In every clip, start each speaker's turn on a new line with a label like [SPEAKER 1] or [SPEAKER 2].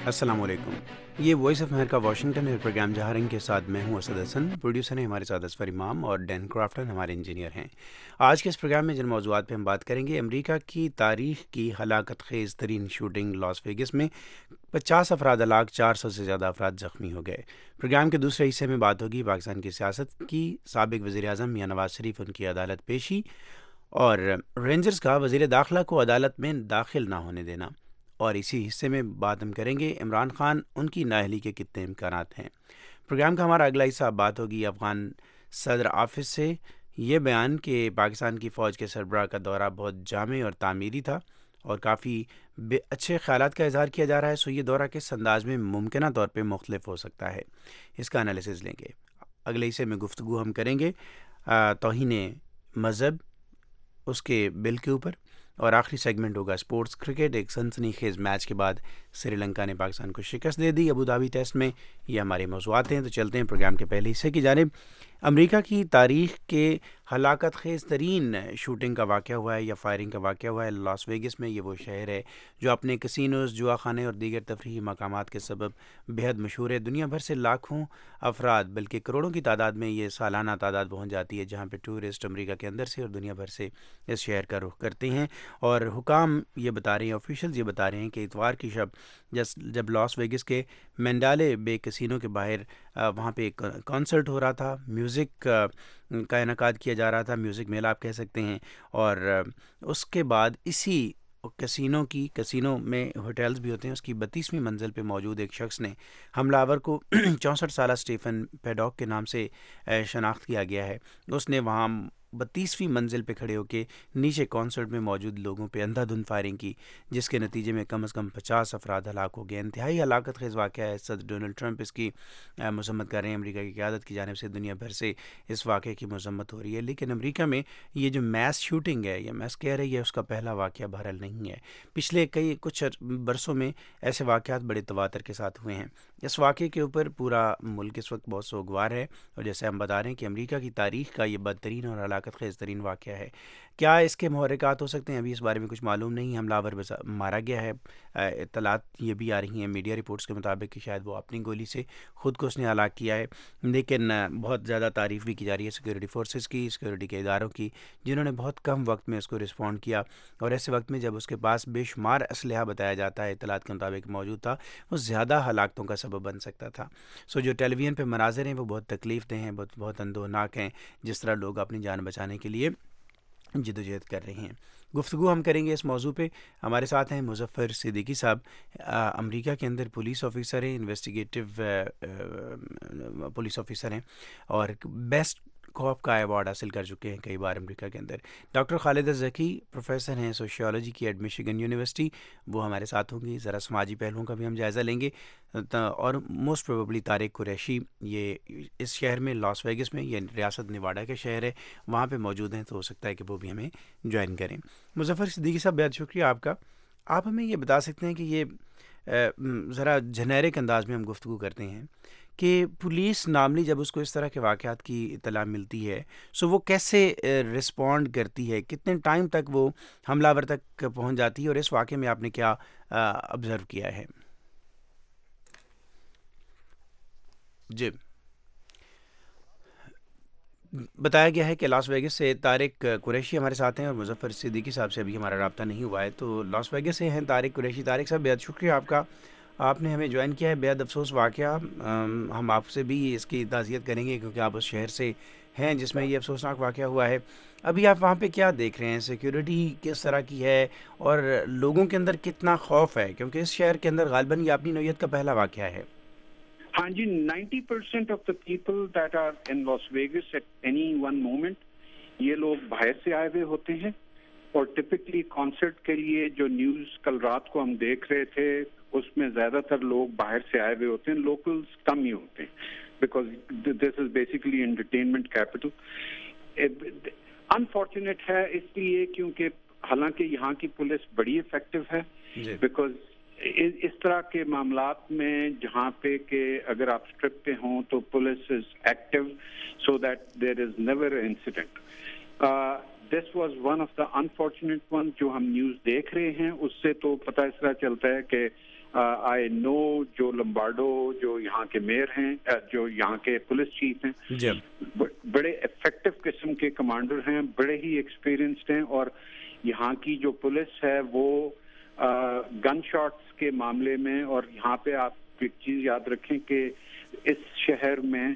[SPEAKER 1] السلام علیکم. یہ وائس آف امریکہ واشنگٹن ہے. پروگرام جہارنگ کے ساتھ میں ہوں اسد حسن. پروڈیوسر ہیں ہمارے ساتھ اسفر امام اور ڈین کرافٹن ہمارے انجینئر ہیں. آج کے اس پروگرام میں جن موضوعات پہ ہم بات کریں گے: امریکہ کی تاریخ کی ہلاکت خیز ترین شوٹنگ لاس ویگس میں 50 افراد ہلاک، 400 سے زیادہ افراد زخمی ہو گئے. پروگرام کے دوسرے حصے میں بات ہوگی پاکستان کی سیاست کی. سابق وزیر اعظم میاں نواز شریف، ان کی عدالت پیشی اور رینجرز کا وزیر داخلہ کو عدالت میں داخل نہ ہونے دینا. اور اسی حصے میں بات ہم کریں گے عمران خان، ان کی نااہلی کے کتنے امکانات ہیں. پروگرام کا ہمارا اگلا حصہ بات ہوگی افغان صدر آفس سے. یہ بیان کہ پاکستان کی فوج کے سربراہ کا دورہ بہت جامع اور تعمیری تھا اور کافی اچھے خیالات کا اظہار کیا جا رہا ہے. سو یہ دورہ کس انداز میں ممکنہ طور پہ مختلف ہو سکتا ہے، اس کا انالیسز لیں گے. اگلے حصے میں گفتگو ہم کریں گے توہین مذہب، اس کے بل کے اوپر. اور آخری سیگمنٹ ہوگا اسپورٹس کرکٹ. ایک سنسنی خیز میچ کے بعد سری لنکا نے پاکستان کو شکست دے دی ابوظہبی ٹیسٹ میں. یہ ہمارے موضوعات ہیں. تو چلتے ہیں پروگرام کے پہلے حصے کی جانب. امریکہ کی تاریخ کے ہلاکت خیز ترین شوٹنگ کا واقعہ ہوا ہے یا فائرنگ کا واقعہ ہوا ہے لاس ویگس میں. یہ وہ شہر ہے جو اپنے کسینوز، جوا خانے اور دیگر تفریحی مقامات کے سبب بہت مشہور ہے. دنیا بھر سے لاکھوں افراد بلکہ کروڑوں کی تعداد میں یہ سالانہ تعداد پہنچ جاتی ہے جہاں پہ ٹورسٹ امریکہ کے اندر سے اور دنیا بھر سے اس شہر کا رخ کرتے ہیں. اور حکام یہ بتا رہے ہیں، آفیشلز یہ بتا رہے ہیں کہ اتوار کی شب جب لاس ویگس کے مینڈالے بے کسینو کے باہر وہاں پہ ایک کانسرٹ ہو رہا تھا، میوزک کا انعقاد کیا جا رہا تھا، میوزک میلہ آپ کہہ سکتے ہیں. اور اس کے بعد اسی کسینو میں ہوٹلز بھی ہوتے ہیں، اس کی 32ویں منزل پہ موجود ایک شخص نے، حملہ آور کو 64 سالہ اسٹیفن پیڈاک کے نام سے شناخت کیا گیا ہے. اس نے وہاں 32ویں منزل پہ کھڑے ہو کے نیچے کانسرٹ میں موجود لوگوں پہ اندھا دھند فائرنگ کی، جس کے نتیجے میں کم از کم 50 افراد ہلاک ہو گئے. انتہائی ہلاکت خیز واقعہ ہے. صدر ڈونلڈ ٹرمپ اس کی مذمت کر رہے ہیں. امریکہ کی قیادت کی جانب سے دنیا بھر سے اس واقعے کی مذمت ہو رہی ہے. لیکن امریکہ میں یہ جو میس شوٹنگ ہے یا میس کہہ رہی ہے، اس کا پہلا واقعہ بہرحال نہیں ہے. پچھلے کچھ برسوں میں ایسے واقعات بڑے تواتر کے ساتھ ہوئے ہیں. اس واقعے کے اوپر پورا ملک اس وقت بہت سوگوار ہے. اور جیسے ہم بتا رہے ہیں کہ امریکہ کی تاریخ کا یہ بدترین اور ہلاکت خیز ترین واقعہ ہے. کیا اس کے محرکات ہو سکتے ہیں؟ ابھی اس بارے میں کچھ معلوم نہیں. حملہ آور مارا گیا ہے. اطلاعات یہ بھی آ رہی ہیں میڈیا رپورٹس کے مطابق کہ شاید وہ اپنی گولی سے خود کو اس نے ہلاک کیا ہے. لیکن بہت زیادہ تعریف بھی کی جا رہی ہے سیکورٹی فورسز کی، سیکورٹی کے اداروں کی، جنہوں نے بہت کم وقت میں اس کو رسپونڈ کیا. اور ایسے وقت میں جب اس کے پاس بے شمار اسلحہ بتایا جاتا ہے اطلاعات کے مطابق موجود تھا، وہ زیادہ ہلاکتوں کا سبب بن سکتا تھا. سو جو ٹیلی ویژن پہ مناظر ہیں وہ بہت تکلیف دہ ہیں، بہت اندوہناک ہیں، جس طرح لوگ اپنی جان بچانے کے لیے جدوجہد کر رہے ہیں. گفتگو ہم کریں گے اس موضوع پہ. ہمارے ساتھ ہیں مظفر صدیقی صاحب، امریکہ کے اندر پولیس آفیسر ہیں، انویسٹیگیٹو پولیس آفیسر ہیں اور بیسٹ کوپ کا ایوارڈ حاصل کر چکے ہیں کئی بار امریکہ کے اندر. ڈاکٹر خالدہ ذکی پروفیسر ہیں سوشیولوجی کی ایٹ مشیگن یونیورسٹی، وہ ہمارے ساتھ ہوں گی. ذرا سماجی پہلوؤں کا بھی ہم جائزہ لیں گے. اور موسٹ پروبیبلی طارق قریشی، یہ اس شہر میں لاس ویگس میں، یہ ریاست نیواڈا کے شہر ہے، وہاں پہ موجود ہیں، تو ہو سکتا ہے کہ وہ بھی ہمیں جوائن کریں. مظفر صدیقی صاحب، بہت شکریہ آپ کا. آپ ہمیں یہ بتا سکتے ہیں کہ یہ ذرا جنیرک انداز میں ہم گفتگو کرتے ہیں کہ پولیس نارملی جب اس کو اس طرح کے واقعات کی اطلاع ملتی ہے، سو وہ کیسے رسپونڈ کرتی ہے، کتنے ٹائم تک وہ حملہ آور تک پہنچ جاتی ہے، اور اس واقعے میں آپ نے کیا آبزرو کیا ہے؟ جی، بتایا گیا ہے کہ لاس ویگس سے طارق قریشی ہمارے ساتھ ہیں اور مظفر صدیقی صاحب سے ابھی ہمارا رابطہ نہیں ہوا ہے. تو لاس ویگس سے ہیں طارق قریشی. طارق صاحب، بہت شکریہ آپ کا، آپ نے ہمیں جوائن کیا ہے. بہت افسوس واقعہ، ہم آپ سے بھی اس کی تعزیت کریں گے کیونکہ آپ اس شہر سے ہیں جس میں یہ افسوسناک واقعہ ہوا ہے. ابھی آپ وہاں پہ کیا دیکھ رہے ہیں؟ سیکیورٹی کس طرح کی ہے اور لوگوں کے اندر کتنا خوف ہے؟ کیونکہ اس شہر کے اندر غالباً یہ اپنی نوعیت کا پہلا واقعہ ہے.
[SPEAKER 2] ہاں جی، 90% of the people that are in Las Vegas at any one moment, یہ لوگ باہر سے آئے ہوئے ہوتے ہیں. اور ٹپکلی کانسرٹ کے لیے جو نیوز کل رات کو ہم دیکھ رہے تھے، اس میں زیادہ تر لوگ باہر سے آئے ہوئے ہوتے ہیں، لوکلز کم ہی ہوتے ہیں، because this is basically entertainment capital. Unfortunate ہے اس لیے کیونکہ حالانکہ یہاں کی پولیس بڑی افیکٹو ہے، بیکاز اس طرح کے معاملات میں جہاں پہ کہ اگر آپ اسٹرپ پہ ہوں تو police is active so that there is never incident. This was one of the unfortunate one جو ہم نیوز دیکھ رہے ہیں. اس سے تو پتہ اس طرح چلتا ہے کہ آئی نو جو لمبارڈو جو یہاں کے میئر ہیں, جو یہاں کے پولیس چیف ہیں, بڑے افیکٹو قسم کے کمانڈر ہیں, بڑے ہی ایکسپیرینسڈ ہیں, اور یہاں کی جو پولیس ہے وہ گن شاٹس کے معاملے میں, اور یہاں پہ آپ ایک چیز یاد رکھیں کہ اس شہر میں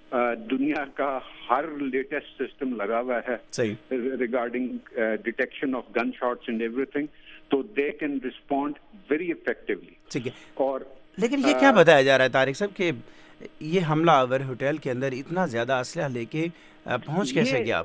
[SPEAKER 2] دنیا کا ہر لیٹسٹ سسٹم لگا ہوا ہے regarding detection of gun shots and ایوری تھنگ, تو they can respond very effectively.
[SPEAKER 1] ٹھیک ہے,
[SPEAKER 2] اور
[SPEAKER 1] لیکن یہ کیا بتایا جا رہا ہے طارق صاحب کہ یہ حملہ آور ہوٹل کے اندر اتنا زیادہ اسلحہ لے کے پہنچ کیسے گیا؟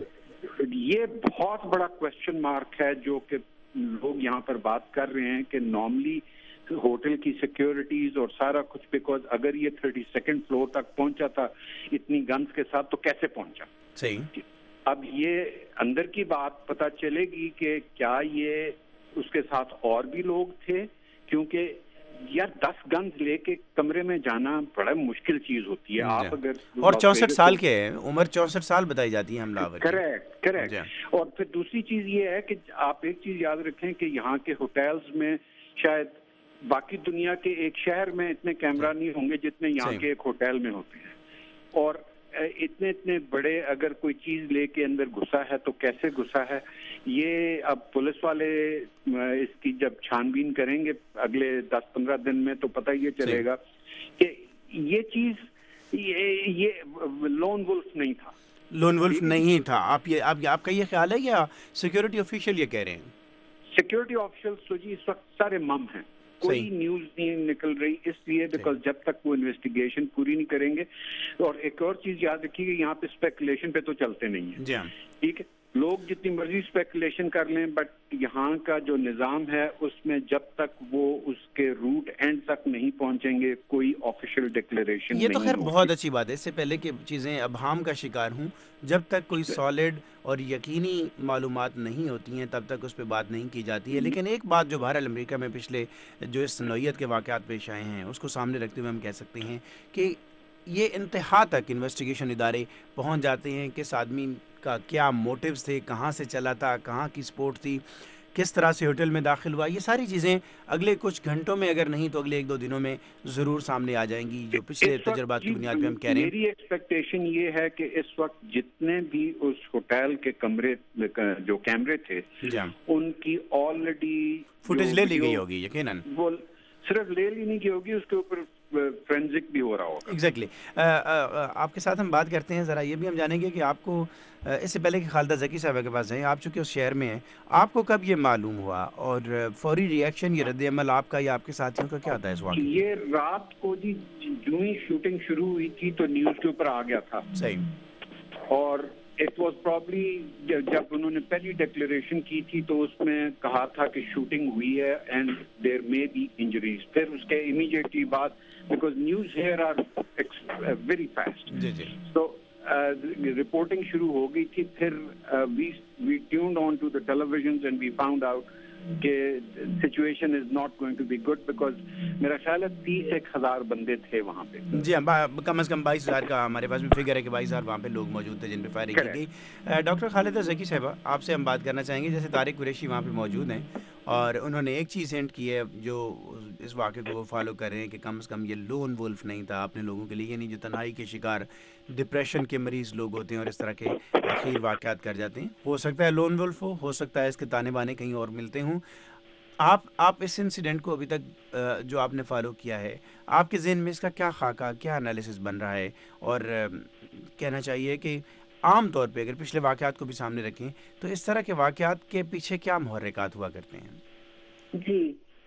[SPEAKER 2] یہ بہت بڑا کوشچن مارک ہے جو کہ لوگ یہاں پر بات کر رہے ہیں کہ نارملی ہوٹل کی سیکیورٹیز اور سارا کچھ, بیکاز اگر یہ 32nd فلور تک پہنچا تھا اتنی گنز کے ساتھ تو کیسے پہنچا؟
[SPEAKER 1] صحیح.
[SPEAKER 2] اب یہ اندر کی بات پتہ چلے گی کہ کیا یہ اس کے ساتھ اور بھی لوگ تھے, کیونکہ یار 10 گنز لے کے کمرے میں جانا بڑا مشکل چیز ہوتی ہے. آپ اگر
[SPEAKER 1] اور 64 سال کے ہیں, عمر 64 سال بتائی جاتی ہے حملہ آور.
[SPEAKER 2] کریکٹ. اور پھر دوسری چیز یہ ہے کہ آپ ایک چیز یاد رکھیں کہ یہاں کے ہوٹلز میں شاید باقی دنیا کے ایک شہر میں اتنے کیمرہ نہیں ہوں گے جتنے یہاں کے ایک ہوٹل میں ہوتے ہیں, اور اتنے بڑے اگر کوئی چیز لے کے اندر گھسا ہے تو کیسے گھسا ہے, یہ اب پولیس والے اس کی جب چھان بین کریں گے اگلے 10-15 دن میں تو پتہ یہ چلے گا کہ یہ چیز یہ لون ولف نہیں تھا.
[SPEAKER 1] لون ولف نہیں تھا. آپ کا یہ خیال ہے یا سیکیورٹی آفیشیل یہ کہہ رہے ہیں؟
[SPEAKER 2] سیکیورٹی آفیشلز تو جی اس وقت سارے مم ہیں, کوئی نیوز نہیں نکل رہی, اس لیے بیکاز جب تک وہ انویسٹیگیشن پوری نہیں کریں گے. اور ایک اور چیز یاد رکھیے کہ یہاں پہ اسپیکولیشن پہ تو چلتے نہیں ہیں. ٹھیک ہے, لوگ جتنی مرضی اسپیکولیشن کر لیں, بٹ یہاں کا جو نظام ہے اس میں جب تک وہ اس کے روٹ اینڈ تک نہیں پہنچیں گے کوئی آفیشیل ڈکلیریشن نہیں.
[SPEAKER 1] یہ تو خیر بہت اچھی بات ہے, اس سے پہلے کہ چیزیں ابہام کا شکار ہوں, جب تک کوئی سالڈ اور یقینی معلومات نہیں ہوتی ہیں تب تک اس پہ بات نہیں کی جاتی ہے. لیکن ایک بات جو بہرحال امریکہ میں پچھلے جو اس نوعیت کے واقعات پیش آئے ہیں اس کو سامنے رکھتے ہوئے ہم کہہ سکتے ہیں کہ یہ انتہا تک انویسٹیگیشن ادارے پہنچ جاتے ہیں کہ اس آدمی کا کیا موٹیوز تھے, کہاں سے چلا تھا, کہاں کی سپورٹ تھی, کس طرح سے ہوٹل میں داخل ہوا. یہ ساری چیزیں اگلے کچھ گھنٹوں میں اگر نہیں تو اگلے 1-2 دنوں میں ضرور سامنے آ جائیں گی, جو پچھلے تجربات کی بنیاد پہ ہم کہہ رہے ہیں.
[SPEAKER 2] میری ایکسپیکٹیشن یہ ہے کہ اس وقت جتنے بھی اس ہوٹل کے کمرے جو کیمرے تھے ان کی آلریڈی
[SPEAKER 1] فوٹیج لے لی گئی ہوگی یقیناً.
[SPEAKER 2] وہ صرف لے لی نہیں ہوگی, اس کے اوپر فرینزک بھی ہو رہا ہوگا.
[SPEAKER 1] ایگزیکٹلی. آپ کے ساتھ ہم بات کرتے ہیں, ذرا یہ بھی ہم جانیں گے کہ آپ کو اس سے پہلے کہ خالدہ ذکی صاحبہ کے پاس جائیں, آپ چونکہ اس شہر میں ہیں, آپ کو کب یہ معلوم ہوا اور فوری ری ایکشن یا رد عمل آپ کا یا آپ کے ساتھیوں کا کیا تھا اس واقعے؟
[SPEAKER 2] یہ رات کو جی جو ہی شوٹنگ شروع ہوئی تھی تو نیوز کے اوپر آ گیا تھا.
[SPEAKER 1] صحیح.
[SPEAKER 2] اور اٹ واز پرابلی جب انہوں نے پہلی ڈکلیریشن کی تھی تو اس میں کہا تھا کہ شوٹنگ ہوئی ہے and there may be injuries. پھر اس کے امیڈیٹلی بعد because news here are very fast, تو رپورٹنگ شروع ہو گئی تھی. پھر we tuned on to the televisions and we found out کہ situation is not going to be good, because میرا خیال ہے 30,000 بندے تھے وہاں پہ.
[SPEAKER 1] جی ہاں, کم از کم 22,000 کا ہمارے پاس میں فگر ہے کہ 22,000 وہاں پہ لوگ موجود تھے جن پہ فائرنگ کی گئی. ڈاکٹر خالدہ ذکی صاحبہ, آپ سے ہم بات کرنا چاہیں گے, جیسے طارق قریشی وہاں پہ موجود ہیں اور انہوں نے ایک چیز ہنٹ کی ہے جو اس واقعے کو وہ فالو کر رہے ہیں کہ کم از کم یہ لون وولف نہیں تھا اپنے لوگوں کے لیے, یعنی جو تنہائی کے شکار ڈپریشن کے مریض لوگ ہوتے ہیں اور اس طرح کے اخیر واقعات کر جاتے ہیں, ہو سکتا ہے لون وولف ہو سکتا ہے اس کے تانے بانے کہیں اور ملتے ہوں. آپ اس انسیڈنٹ کو ابھی تک جو آپ نے فالو کیا ہے, آپ کے ذہن میں اس کا کیا خاکہ, کیا انالیسس بن رہا ہے, اور کہنا چاہیے کہ عام طور پہ اگر پچھلے واقعات کو بھی سامنے رکھیں تو اس طرح کے واقعات کے پیچھے کیا محرکات ہوا کرتے ہیں؟
[SPEAKER 3] جی,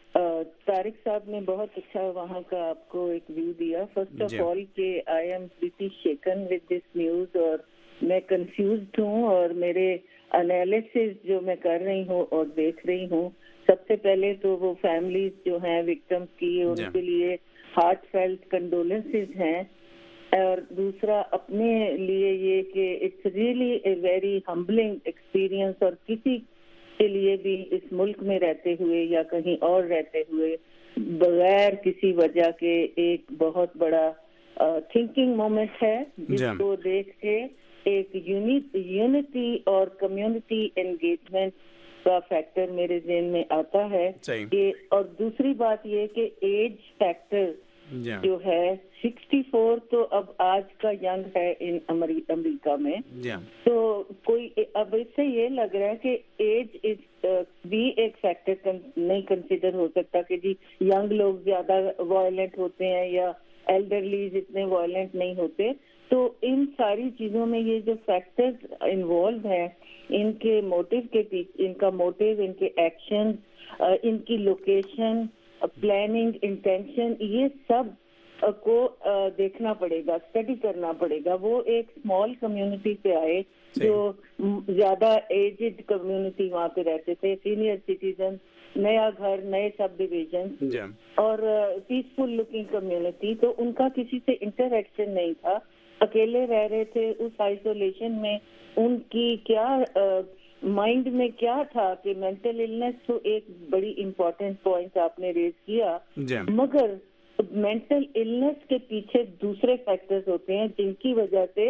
[SPEAKER 3] طارق صاحب نے بہت اچھا وہاں کا آپ کو ایک ویو دیا. فرسٹ آف آل کہ I am pretty shaken with this news, اور میں کنفیوزڈ ہوں, اور میرے انالیسس جو میں کر رہی ہوں اور دیکھ رہی ہوں, سب سے پہلے تو وہ فیملیز جو ہیں وکٹمس کی, ان کے لیے ہارٹ فیلٹ کنڈولنسز ہیں, اور دوسرا اپنے لیے یہ کہ it's really a very humbling experience, اور کسی کے لیے بھی اس ملک میں رہتے ہوئے یا کہیں اور رہتے ہوئے بغیر کسی وجہ کے ایک بہت بڑا تھنکنگ مومنٹ ہے, جس کو دیکھ کے ایک یونٹی اور کمیونٹی انگیجمنٹ کا فیکٹر میرے ذہن میں آتا ہے کہ، اور دوسری بات یہ کہ ایج فیکٹر جو ہے 64 تو اب آج کا ینگ ہے امریکہ میں، تو کوئی اب اس سے یہ لگ رہا ہے کہ ایج بھی ایک فیکٹر نہیں کنسیڈر ہو سکتا کہ جی ینگ لوگ زیادہ وائلنٹ ہوتے ہیں یا ایلڈرلیز اتنے وائلنٹ نہیں ہوتے. تو ان ساری چیزوں میں یہ جو فیکٹرز انوالو ہیں، ان کے موٹیو کے پیچھے، ان کا موٹیو، ان کے ایکشن، ان کی لوکیشن، پلاننگ، انٹینشن، یہ سب کو دیکھنا پڑے گا، اسٹڈی کرنا پڑے گا. وہ ایک اسمال کمیونٹی سے آئے جو زیادہ ایجڈ کمیونٹی وہاں پہ رہتے تھے، سینئر سٹیزن، نیا گھر، نئے سب ڈویژن اور پیسفل لکنگ کمیونٹی. تو ان کا کسی سے انٹریکشن نہیں تھا، اکیلے رہ رہے تھے اس آئسولیشن میں. ان کی کیا مائنڈ میں کیا تھا کہ مینٹل النس تو ایک بڑی امپورٹنٹ پوائنٹ آپ نے ریز کیا، مگر مینٹل النس کے پیچھے دوسرے فیکٹرز ہوتے ہیں جن کی وجہ سے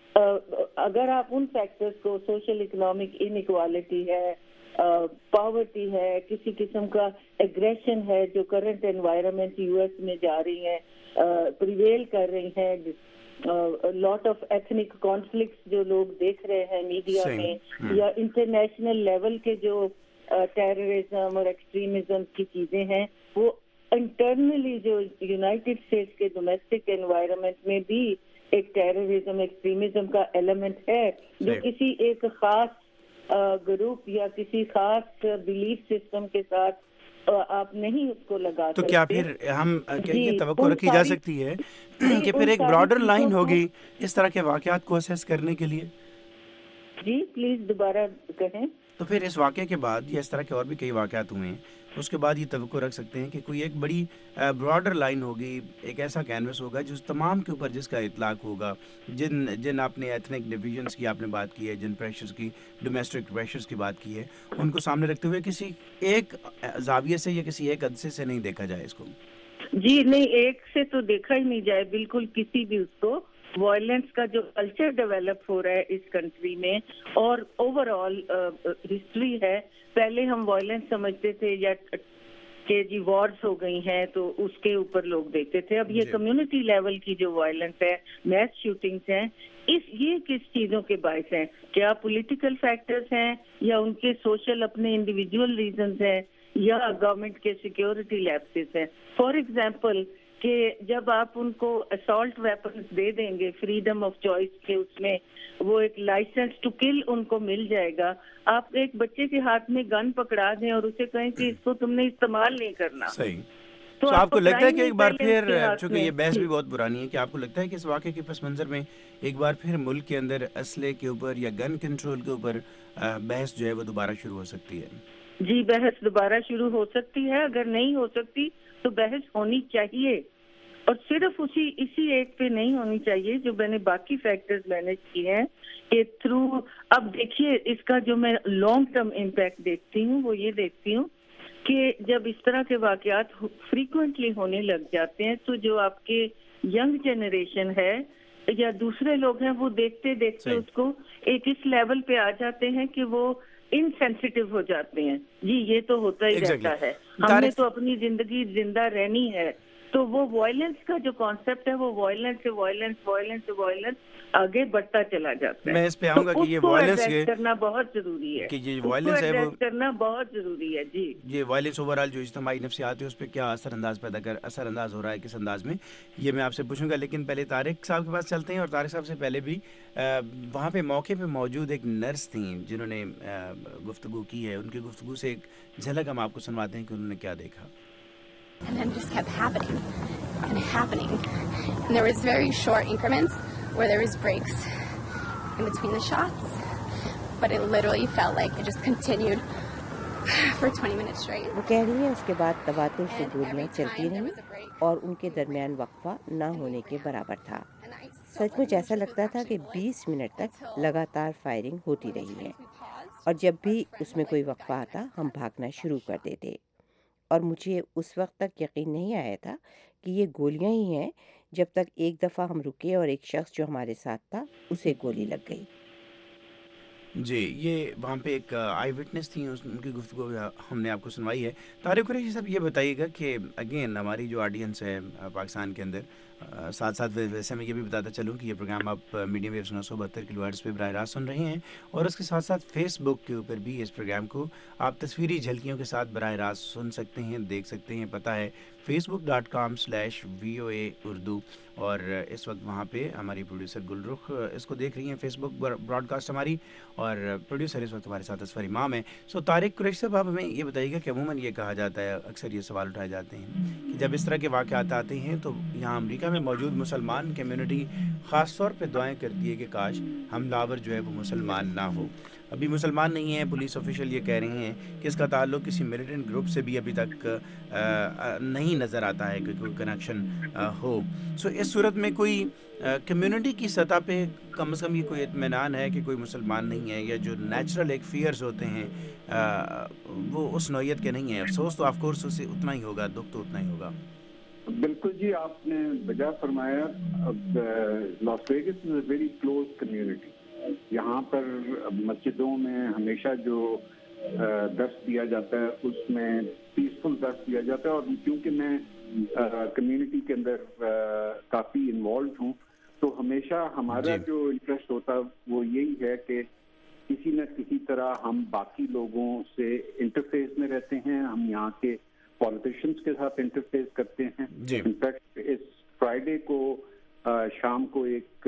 [SPEAKER 3] اگر آپ ان فیکٹرز کو، سوشل اکنامک ان ایکوالٹی ہے، پاورٹی ہے، کسی قسم کا ایگریشن ہے جو کرنٹ انوائرمنٹ یو ایس میں جا رہی ہے، پریویل کر رہی ہیں، لاٹ آف ایتھنک کانفلکٹس جو لوگ دیکھ رہے ہیں میڈیا میں، یا انٹرنیشنل لیول کے جو ٹیررزم اور ایکسٹریمزم کی چیزیں ہیں، وہ انٹرنلی جو یونائٹڈ اسٹیٹس کے ڈومیسٹک انوائرمنٹ میں بھی ایک ٹیررزم، ایکسٹریمزم کا ایلیمنٹ ہے جو کسی ایک خاص گروپ یا کسی خاص بلیف سسٹم کے ساتھ آپ نہیں اس کو لگا سکتے.
[SPEAKER 1] تو کیا پھر ہم یہ توقع رکھی جا سکتی ہے کہ پھر ایک براڈر لائن ہوگی اس طرح کے واقعات کو اسیس کرنے کے لیے؟
[SPEAKER 3] جی پلیز دوبارہ کہیں.
[SPEAKER 1] تو پھر اس واقعے کے بعد یا اس طرح کے اور بھی کئی واقعات ہوئے ہیں، اس کے بعد یہ توقع رکھ سکتے ہیں کہ کوئی ایک بڑی براڈر لائن ہوگی، ایک ایسا کینوس ہوگا جس تمام کے اوپر جس کا اطلاق ہوگا، جن آپ نے ایتھنک ڈویژنس کی آپ نے بات کی ہے، جن پریشرز کی، ڈومیسٹک پریشرز کی بات کی ہے، ان کو سامنے رکھتے ہوئے کسی ایک زاویے سے یا کسی ایک عدسے سے نہیں دیکھا جائے اس کو؟
[SPEAKER 3] جی نہیں، ایک سے تو دیکھا ہی نہیں جائے بالکل کسی بھی. اس کو وائلنس کا جو کلچر ڈیولپ ہو رہا ہے اس کنٹری میں اور اوور آل ہسٹری ہے، پہلے ہم وائلنس سمجھتے تھے یا کہ جی وارز ہو گئی ہیں تو اس کے اوپر لوگ دیکھتے تھے. اب یہ کمیونٹی لیول کی جو وائلنس ہے، میس شوٹنگز ہیں، یہ کس چیزوں کے باعث ہیں؟ کیا پولیٹیکل فیکٹرز ہیں یا ان کے سوشل اپنے انڈیویجول ریزنز ہیں یا گورنمنٹ کے سیکیورٹی لیپسز ہیں؟ فار ایگزامپل کہ جب آپ ان کو اسالٹ ویپنز دے دیں گے فریڈم آف چوائس کے، اس میں وہ ایک لائسنس ٹو کل ان کو مل جائے گا. آپ ایک بچے کے ہاتھ میں گن پکڑا دیں اور اسے کہیں کہ اس کو تم نے استعمال نہیں کرنا.
[SPEAKER 1] صحیح. تو آپ کو لگتا ہے کہ ایک بار پھر، چونکہ یہ بحث بھی بہت پرانی ہے، کہ آپ کو لگتا ہے کہ اس واقعے کے پس منظر میں ایک بار پھر ملک کے اندر اسلحے کے اوپر یا گن کنٹرول کے اوپر بحث جو ہے وہ دوبارہ شروع ہو سکتی ہے؟
[SPEAKER 3] جی بحث دوبارہ شروع ہو سکتی ہے. اگر نہیں ہو سکتی تو بحث ہونی چاہیے، اور صرف اسی ایک پہ نہیں ہونی چاہیے جو میں نے باقی فیکٹرز مینیج کیے ہیں کہ تھرو. اب دیکھیے اس کا جو میں لانگ ٹرم امپیکٹ دیکھتی ہوں وہ یہ دیکھتی ہوں کہ جب اس طرح کے واقعات فریکوینٹلی ہونے لگ جاتے ہیں تو جو آپ کے ینگ جنریشن ہے یا دوسرے لوگ ہیں وہ دیکھتے دیکھتے اس کو ایک اس لیول پہ آ جاتے ہیں کہ وہ انسینسیٹیو ہو جاتے ہیں. جی یہ تو ہوتا ہی رہتا ہے، ہم نے تو اپنی زندگی زندہ رہنی ہے. تو وہ وائلنس کا جو کانسیپٹ ہے وہ وائلنس سے وائلنس آگے بڑھتا چلا جاتا ہے.
[SPEAKER 1] میں اس پہ آؤں گا کہ یہ وائلنس
[SPEAKER 3] کرنا بہت ضروری ہے،
[SPEAKER 1] کہ یہ وائلنس ہے وہ
[SPEAKER 3] کرنا بہت ضروری ہے. جی
[SPEAKER 1] یہ وائلنس اوورآل جو اجتماعی نفسیات ہے اس پہ کیا اثر انداز ہو رہا ہے، کس انداز میں، یہ میں آپ سے پوچھوں گا. لیکن پہلے طارق صاحب کے پاس چلتے ہیں، اور طارق صاحب سے پہلے بھی وہاں پہ موقع پہ موجود ایک نرس تھیں جنہوں نے گفتگو کی ہے. ان کی گفتگو سے ایک جھلک ہم آپ کو سنواتے ہیں کہ انہوں نے کیا دیکھا.
[SPEAKER 4] And then it just kept happening and happening. And there was very short increments where there was breaks in between the shots. But it literally felt like it just continued for 20 minutes straight.
[SPEAKER 5] وہ کہہ رہی ہیں اس کے بعد تبادل سے گولیاں چلتی رہیں اور ان کے درمیان وقفہ نہ ہونے کے برابر تھا. سچ مچ ایسا لگتا تھا کہ 20 منٹ تک لگاتار فائرنگ ہوتی رہی ہے، اور جب بھی اس میں کوئی وقفہ آتا ہم بھاگنا شروع کر دیتے. اور مجھے اس وقت تک یقین نہیں آیا تھا کہ یہ گولیاں ہی ہیں، جب تک ایک دفعہ ہم رکے اور ایک شخص جو ہمارے ساتھ تھا اسے گولی لگ گئی.
[SPEAKER 1] جی، یہ وہاں پہ ایک آئی وٹنس تھیں، ان کی گفتگو ہم نے آپ کو سنوائی ہے۔ طارق قریشی صاحب، یہ بتائیے گا کہ اگین ہماری جو آڈینس ہے پاکستان کے اندر، ساتھ ساتھ ویسے میں یہ بھی بتاتا چلوں کہ یہ پروگرام آپ میڈیم ویو 972 کلو ہرٹز پہ براہ راست سن رہے ہیں، اور اس کے ساتھ ساتھ فیس بک کے اوپر بھی اس پروگرام کو آپ تصویری جھلکیوں کے ساتھ براہ راست سن سکتے ہیں، دیکھ سکتے ہیں۔ پتہ ہے facebook.com/VOA اردو، اور اس وقت وہاں پہ ہماری پروڈیوسر گل رخ اس کو دیکھ رہی ہیں، فیس بک براڈ کاسٹ ہماری، اور پروڈیوسر اس وقت ہمارے ساتھ اصفر امام ہے۔ طارق قریشی صاحب، آپ ہمیں یہ بتائیے گا کہ عموماً یہ کہا جاتا ہے، اکثر یہ سوال اٹھائے جاتے ہیں کہ جب اس طرح کے واقعات آتے ہیں تو یہاں امریکہ میں موجود مسلمان کمیونٹی خاص طور پہ دعائیں کرتی ہے کہ کاش حملہ آور جو ہے وہ مسلمان نہ ہو۔ ابھی مسلمان نہیں ہیں، پولیس آفیشل یہ کہہ رہے ہیں کہ اس کا تعلق کسی ملیٹنٹ گروپ سے بھی ابھی تک نہیں نظر آتا ہے کہ کوئی کنیکشن ہو۔ اس صورت میں کوئی کمیونٹی کی سطح پہ کم از کم یہ کوئی اطمینان ہے کہ کوئی مسلمان نہیں ہے، یا جو نیچرل ایک فیئرز ہوتے ہیں وہ اس نوعیت کے نہیں ہیں۔ افسوس تو آف کورس اسے اتنا ہی ہوگا، دکھ تو اتنا ہی ہوگا۔
[SPEAKER 2] بالکل جی، آپ نے بجا فرمایا۔ Las Vegas is a very close community. یہاں پر مسجدوں میں ہمیشہ جو درس دیا جاتا ہے اس میں پیسفل درس دیا جاتا ہے، اور کیونکہ میں کمیونٹی کے اندر کافی انوالوڈ ہوں تو ہمیشہ ہمارا جو انٹرسٹ ہوتا ہے وہ یہی ہے کہ کسی نہ کسی طرح ہم باقی لوگوں سے انٹرفیس میں رہتے ہیں، ہم یہاں کے پالیٹیشنز کے ساتھ انٹرفیس کرتے ہیں۔ انفیکٹ اس فرائیڈے کو شام کو ایک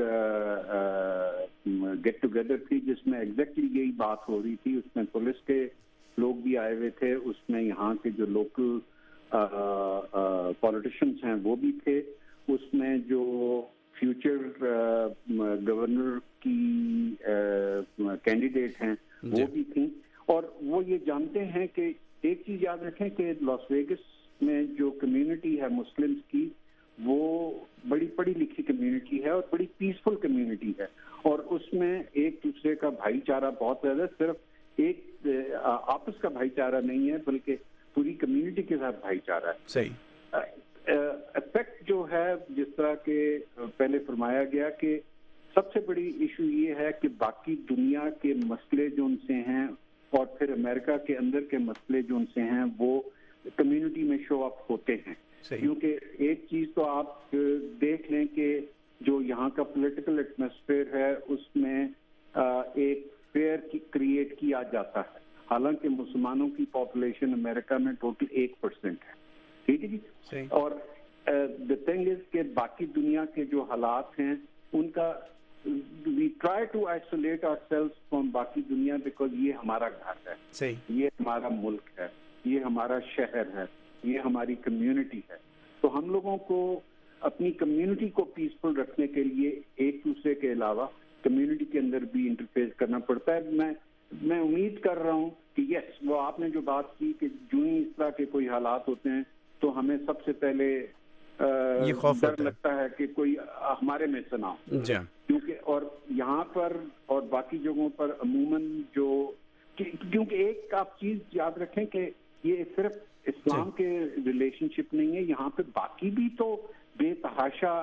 [SPEAKER 2] گیٹ ٹوگیدر تھی جس میں ایگزیکٹلی یہی بات ہو رہی تھی۔ اس میں پولیس کے لوگ بھی آئے ہوئے تھے، اس میں یہاں کے جو لوکل پالیٹیشنز ہیں وہ بھی تھے، اس میں جو فیوچر گورنر کی کینڈیڈیٹ ہیں وہ بھی تھیں، اور وہ یہ جانتے ہیں کہ ایک چیز یاد رکھیں کہ لاس ویگس میں جو کمیونٹی ہے مسلمز کی، وہ بڑی پڑھی لکھی کمیونٹی ہے اور بڑی پیسفل کمیونٹی ہے، اور اس میں ایک دوسرے کا بھائی چارہ بہت زیادہ، صرف ایک آپس کا بھائی چارہ نہیں ہے بلکہ پوری کمیونٹی کے ساتھ بھائی چارہ ہے۔
[SPEAKER 1] صحیح۔
[SPEAKER 2] افیکٹ جو ہے جس طرح کے پہلے فرمایا گیا کہ سب سے بڑی ایشو یہ ہے کہ باقی دنیا کے مسئلے جو ان سے ہیں اور پھر امریکہ کے اندر کے مسئلے جو ان سے ہیں وہ کمیونٹی میں شو اپ ہوتے ہیں۔ کیونکہ ایک چیز تو آپ دیکھ لیں کہ جو یہاں کا پولیٹیکل ایٹماسفیئر ہے اس میں ایک فیئر کریٹ کیا جاتا ہے، حالانکہ مسلمانوں کی پاپولیشن امریکہ میں ٹوٹل 1% ہے، ٹھیک ہے جی۔ اور the thing is کہ باقی دنیا کے جو حالات ہیں ان کا we try to isolate ourselves from باقی دنیا because یہ ہمارا گھر ہے، یہ ہمارا ملک ہے، یہ ہمارا شہر ہے، یہ ہماری کمیونٹی ہے۔ تو ہم لوگوں کو اپنی کمیونٹی کو پیسفل رکھنے کے لیے ایک دوسرے کے علاوہ کمیونٹی کے اندر بھی انٹرفیس کرنا پڑتا ہے۔ میں امید کر رہا ہوں کہ یس، وہ آپ نے جو بات کی کہ جو ہی اس طرح کے کوئی حالات ہوتے ہیں تو ہمیں سب سے پہلے ڈر لگتا ہے کہ کوئی ہمارے میں سے نہ ہو، کیونکہ اور یہاں پر اور باقی جگہوں پر عموماً جو کیونکہ ایک آپ چیز یاد رکھیں کہ یہ صرف اسلام کے ریلیشن شپ نہیں ہے، یہاں پہ باقی بھی تو بے تحاشا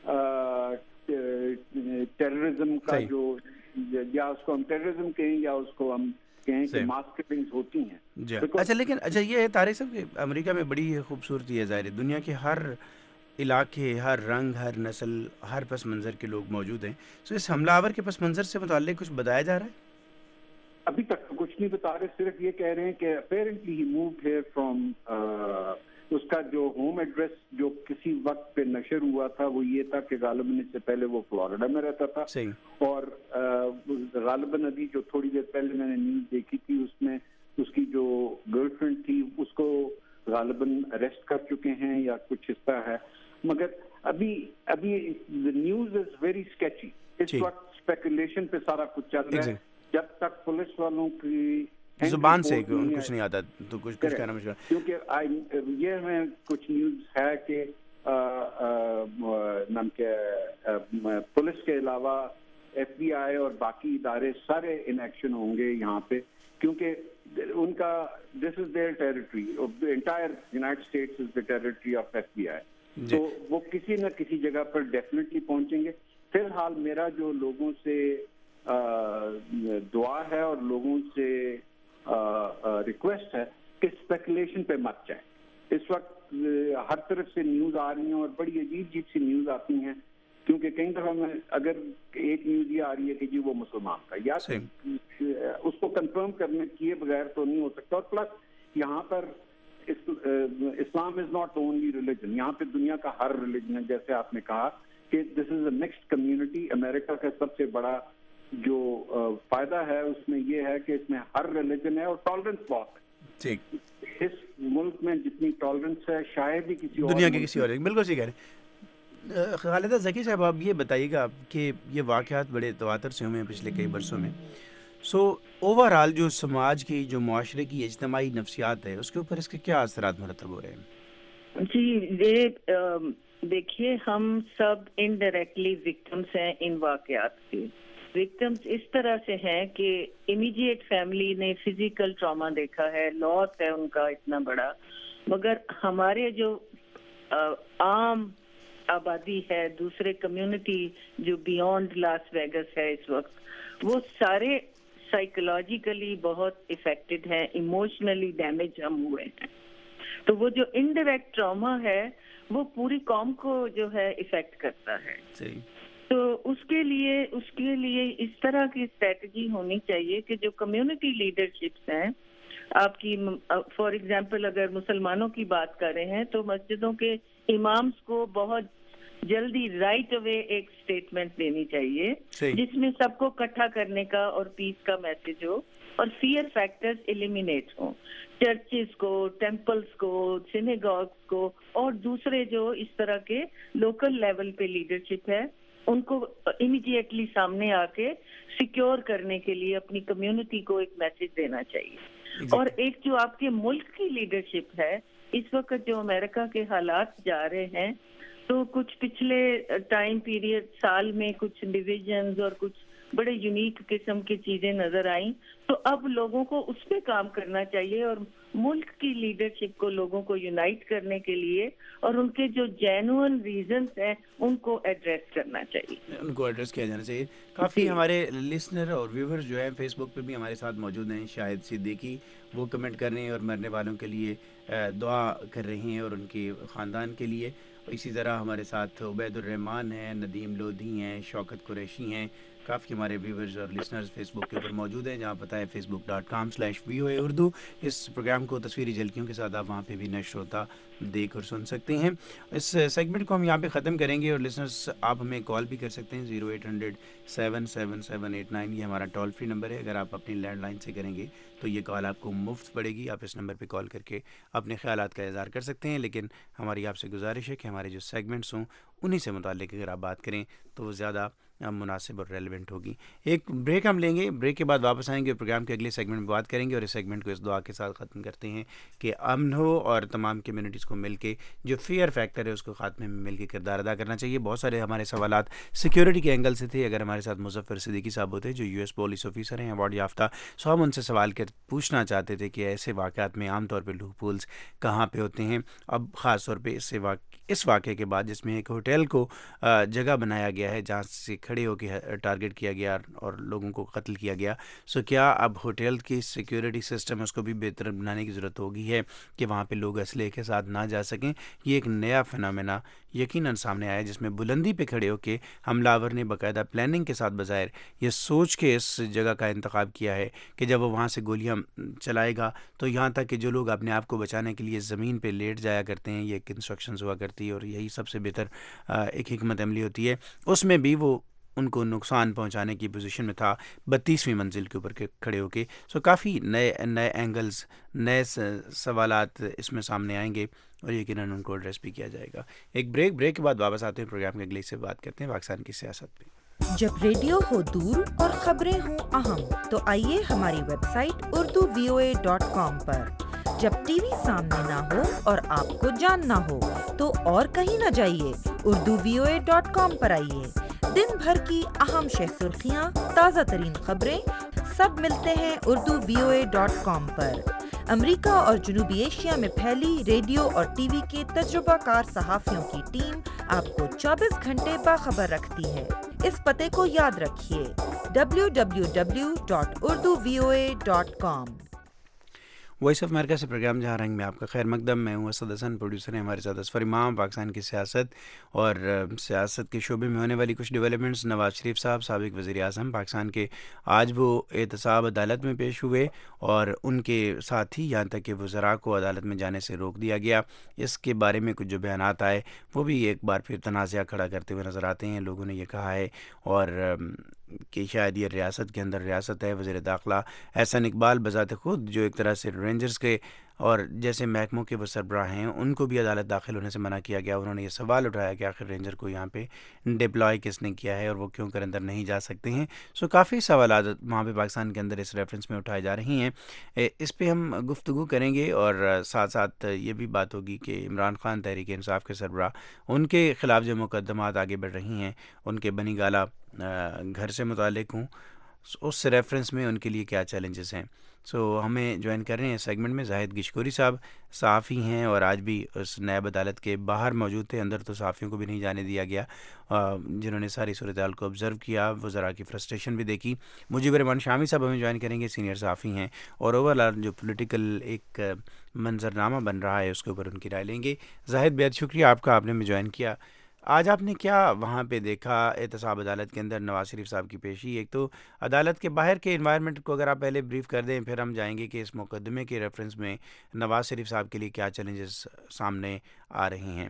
[SPEAKER 2] ٹیررزم کا جو، یا اس کو ہم ٹیررزم کہیں یا اس کو ہم کہیں کہ ماس کلنگز ہوتی ہیں۔
[SPEAKER 1] لیکن یہ ہے طارق صاحب کہ امریکہ میں بڑی خوبصورتی ہے، ظاہر دنیا کے ہر علاقے، ہر رنگ، ہر نسل، ہر پس منظر کے لوگ موجود ہیں۔ اس حملہ آور کے پس منظر سے متعلق کچھ بتایا جا رہا ہے؟
[SPEAKER 2] ابھی تک کچھ نہیں بتا رہے، صرف یہ کہہ رہے ہیں کہ apparently he moved here from, اس کا جو ہوم ایڈریس جو کسی وقت پہ نشر ہوا تھا وہ یہ تھا کہ غالباً اس سے پہلے وہ فلوریڈا میں رہتا تھا، اور غالباً ابھی جو تھوڑی دیر پہلے میں نے نیوز دیکھی تھی اس میں اس کی جو گرل فرینڈ تھی اس کو غالباً اریسٹ کر چکے ہیں یا کچھ اس طرح ہے، مگر ابھی نیوز از ویری اسکیچی۔ اس وقت اسپیکولیشن پہ سارا کچھ چل رہا ہے، جب تک پولیس والوں کی
[SPEAKER 1] زبان سے کچھ نہیں آتا تو کچھ کہنا مشکل ہے،
[SPEAKER 2] کیونکہ یہ میں کچھ نیوز ہے کہ نام کے پولیس کے علاوہ ایف بی آئی اور باقی ادارے سارے ان ایکشن ہوں گے یہاں پہ، کیونکہ ان کا this is their territory, entire United States is the territory of F B I, تو وہ کسی نہ کسی جگہ پر ڈیفینیٹلی پہنچیں گے۔ فی الحال میرا جو لوگوں سے دعا ہے اور لوگوں سے ریکویسٹ ہے کہ اسپیکولیشن پہ مت جائیں. اس وقت ہر طرف سے نیوز آ رہی ہیں اور بڑی عجیب عجیب سی نیوز آتی ہیں, کیونکہ کئی دفعہ میں اگر ایک نیوز یہ آ رہی ہے کہ جی وہ مسلمان تھا, یا اس کو کنفرم کرنے کیے بغیر تو نہیں ہو سکتا. اور پلس یہاں پر Islam is not only religion, یہاں پہ دنیا کا ہر ریلیجن ہے. جیسے آپ نے کہا کہ دس از اے مکسڈ کمیونٹی. امریکہ کا سب سے بڑا جو فائدہ ہے اس میں یہ ہے کہ اس میں ہر ریلیجن ہے اور ٹالرنس بہت ہے.
[SPEAKER 1] ٹھیک,
[SPEAKER 2] اس ملک میں جتنی ٹالرنس ہے شاید ہی کسی اور
[SPEAKER 1] دنیا کے کسی اور. بالکل صحیح کہہ رہے ہیں. خالدہ ذکی صاحب, آپ یہ بتائیے گا کہ یہ واقعات بڑے تواتر سے ہوئے ہیں پچھلے کئی برسوں میں, سو اوور آل جو سماج کی, جو معاشرے کی اجتماعی نفسیات ہے, اس کے اوپر اس کے کیا اثرات مرتب ہو رہے ہیں؟
[SPEAKER 3] جی یہ دیکھیے, ہم سب انڈائریکٹلی وکٹمس ہیں ان واقعات کے. وکٹمس اس طرح سے ہیں کہ امیڈیٹ فیملی نے فزیکل ٹراما دیکھا ہے, لاس ہے ان کا اتنا بڑا, مگر ہمارے جو عام آبادی ہے, دوسرے کمیونٹی جو بیونڈ لاس ویگس ہے اس وقت, وہ سارے سائیکولوجیکلی بہت افیکٹڈ ہیں, ایموشنلی ڈیمیج ہم ہوئے ہیں. تو وہ جو انڈائریکٹ ٹراما ہے وہ پوری قوم کو جو ہے افیکٹ کرتا ہے. تو اس کے لیے اس طرح کی اسٹریٹجی ہونی چاہیے کہ جو کمیونٹی لیڈرشپس ہیں آپ کی, فار ایگزامپل اگر مسلمانوں کی بات کر رہے ہیں تو مسجدوں کے امامس کو بہت جلدی رائٹ اوے ایک اسٹیٹمنٹ دینی چاہیے جس میں سب کو اکٹھا کرنے کا اور پیس کا میسج ہو اور فیئر فیکٹرز ایلیمینیٹ ہوں. چرچز کو, ٹیمپلز کو, سینیگاگز کو اور دوسرے جو اس طرح کے لوکل لیول پہ لیڈرشپ ہے ان کو امیڈیٹلی سامنے آ کے سیکیور کرنے کے لیے اپنی کمیونٹی کو ایک میسج دینا چاہیے. اور ایک جو آپ کے ملک کی لیڈرشپ ہے, اس وقت جو امریکہ کے حالات جا رہے ہیں تو کچھ پچھلے ٹائم پیریڈ سال میں کچھ ڈویژنز اور کچھ بڑے یونیک قسم کی چیزیں نظر آئیں, تو اب لوگوں کو اس پہ کام کرنا چاہیے اور ملک کی لیڈرشپ کو لوگوں کو یونائٹ کرنے کے لیے اور ان کے جو جینوئن ریزنز ہیں ان کو ایڈریس کرنا چاہیے,
[SPEAKER 1] ان کو ایڈریس کیا جانا چاہیے. کافی ہمارے لسنر اور ویورز جو ہیں فیس بک پہ بھی ہمارے ساتھ موجود ہیں. شاہد صدیقی وہ کمنٹ کر رہے ہیں اور مرنے والوں کے لیے دعا کر رہی ہیں اور ان کے خاندان کے لیے. اسی طرح ہمارے ساتھ عبید الرحمان ہیں, ندیم لودھی ہیں, شوکت قریشی ہیں. کافی ہمارے ویورز اور لسنرز فیس بک کے اوپر موجود ہیں, جہاں پتہ ہے facebook.com/VOA اردو. اس پروگرام کو تصویری جھلکیوں کے ساتھ آپ وہاں پہ بھی نشر ہوتا دیکھ اور سن سکتے ہیں. اس سیگمنٹ کو ہم یہاں پہ ختم کریں گے اور لسنرز آپ ہمیں کال بھی کر سکتے ہیں 0800-777-789. یہ ہمارا ٹول فری نمبر ہے. اگر آپ اپنی لینڈ لائن سے کریں گے تو یہ کال آپ کو مفت پڑے گی. آپ اس نمبر پہ کال کر کے اپنے خیالات کا اظہار کر سکتے ہیں, لیکن ہماری آپ سے گزارش ہے کہ ہمارے جو سیگمنٹس ہوں انہی سے متعلق اگر آپ بات کریں تو وہ زیادہ مناسب اور ریلیونٹ ہوگی. ایک بریک ہم لیں گے, بریک کے بعد واپس آئیں گے اور پروگرام کے اگلے سیگمنٹ میں بات کریں گے. اور اس سیگمنٹ کو اس دعا کے ساتھ ختم کرتے ہیں کہ امن ہو اور تمام کمیونٹیز کو مل کے جو فیئر فیکٹر ہے اس کو خاتمے میں مل کے کردار ادا کرنا چاہیے. بہت سارے ہمارے سوالات سیکیورٹی کے اینگل سے تھے. اگر ہمارے ساتھ مظفر صدیقی صاحب ہوتے جو US پولیس آفیسر ہیں, ایوارڈ یافتہ, سو ہم ان سے سوال پوچھنا چاہتے تھے کہ ایسے واقعات میں عام طور پہ لوپ ہولز کہاں پہ ہوتے ہیں. اب خاص طور پہ اس واقعے کے بعد جس میں ایک ہوٹل کو جگہ بنایا گیا ہے جہاں سے کھڑے ہو کے ٹارگٹ کیا گیا اور لوگوں کو قتل کیا گیا, سو کیا اب ہوٹل کی سیکیورٹی سسٹم اس کو بھی بہتر بنانے کی ضرورت ہوگی ہے کہ وہاں پہ لوگ اسلحے کے ساتھ نہ جا سکیں. یہ ایک نیا فنامنا یقیناً سامنے آیا جس میں بلندی پہ کھڑے ہو کے حملہ آور نے باقاعدہ پلاننگ کے ساتھ بظاہر یہ سوچ کے اس جگہ کا انتخاب کیا ہے کہ جب وہ وہاں سے گولیاں چلائے گا تو یہاں تک کہ جو لوگ اپنے آپ کو بچانے کے لیے زمین پہ لیٹ جایا کرتے ہیں, یہ ایک انسٹرکشنز ہوا کرتی ہے اور یہی سب سے بہتر ایک حکمت عملی ہوتی ہے, اس میں بھی وہ ان کو نقصان پہنچانے کی پوزیشن میں تھا 32ویں منزل کے اوپر کھڑے ہو کے. سو کافی نئے اینگلز, نئے سوالات اس میں سامنے آئیں گے اور یقیناً ان کو ایڈریس بھی کیا جائے گا. ایک بریک کے بعد واپس آتے ہیں پروگرام کے اگلے سے بات کرتے ہیں پاکستان کی سیاست پہ.
[SPEAKER 6] جب ریڈیو ہو دور اور خبریں ہوں اہم تو آئیے ہماری ویب سائٹ urduvoa.com پر. جب ٹی وی سامنے نہ ہو اور آپ کو جاننا ہو تو اور کہیں نہ جائیے, urduvoa.com پر آئیے. دن بھر کی اہم شہ سرخیاں, تازہ ترین خبریں سب ملتے ہیں urduvoa.com پر. امریکہ اور جنوبی ایشیا میں پھیلی ریڈیو اور ٹی وی کے تجربہ کار صحافیوں کی ٹیم آپ کو 24 گھنٹے باخبر رکھتی ہے. اس پتے کو یاد رکھیے www.urduvoa.com۔
[SPEAKER 1] وائس آف امریکہ سے پروگرام جہاں رنگ میں آپ کا خیر مقدم، میں ہوں اسد حسن، پروڈیوسر ہیں ہمارے ساتھ اسفر امام۔ پاکستان کی سیاست اور سیاست کے شعبے میں ہونے والی کچھ ڈیولپمنٹس، نواز شریف صاحب سابق وزیر اعظم پاکستان کے، آج وہ احتساب عدالت میں پیش ہوئے اور ان کے ساتھ ہی یہاں تک کہ وزراء کو عدالت میں جانے سے روک دیا گیا، اس کے بارے میں کچھ جو بیانات آئے وہ بھی ایک بار پھر تنازعہ کھڑا کرتے ہوئے نظر آتے ہیں۔ لوگوں نے یہ کہا ہے اور کہ شاید یہ ریاست کے اندر ریاست ہے۔ وزیر داخلہ احسن اقبال بذات خود جو ایک طرح سے رینجرز کے اور جیسے محکموں کے وہ سربراہ ہیں، ان کو بھی عدالت داخل ہونے سے منع کیا گیا۔ انہوں نے یہ سوال اٹھایا کہ آخر رینجر کو یہاں پہ ڈپلوائے کس نے کیا ہے اور وہ کیوں کر اندر نہیں جا سکتے ہیں۔ کافی سوالات وہاں پہ پاکستان کے اندر اس ریفرنس میں اٹھائے جا رہی ہیں۔ اس پہ ہم گفتگو کریں گے اور ساتھ ساتھ یہ بھی بات ہوگی کہ عمران خان تحریک انصاف کے سربراہ، ان کے خلاف جو مقدمات آگے بڑھ رہی ہیں، ان کے بنی گالہ گھر سے متعلق ہوں، اس ریفرنس میں ان کے لیے کیا چیلنجز ہیں۔ ہمیں جوائن کر رہے ہیں سیگمنٹ میں زاہد گشکوری صاحب، صحافی ہیں اور آج بھی اس نیب عدالت کے باہر موجود تھے، اندر تو صحافیوں کو بھی نہیں جانے دیا گیا، جنہوں نے ساری صورتحال کو آبزرو کیا، وزراء کی فرسٹریشن بھی دیکھی۔ مجیب الرحمان شامی صاحب ہمیں جوائن کریں گے، سینئر صحافی ہیں اور اوور آل جو پولیٹیکل ایک منظرنامہ بن رہا ہے اس کے اوپر ان کی رائے لیں گے۔ زاہد بہت شکریہ آپ کا، آپ نے ہمیں جوائن کیا۔ آج آپ نے کیا وہاں پہ دیکھا احتساب عدالت کے اندر نواز شریف صاحب کی پیشی؟ ایک تو عدالت کے باہر کے انوائرمنٹ کو اگر آپ پہلے بریف کر دیں، پھر ہم جائیں گے کہ اس مقدمے کے ریفرنس میں نواز شریف صاحب کے لیے کیا چیلنجز سامنے آ رہے ہیں۔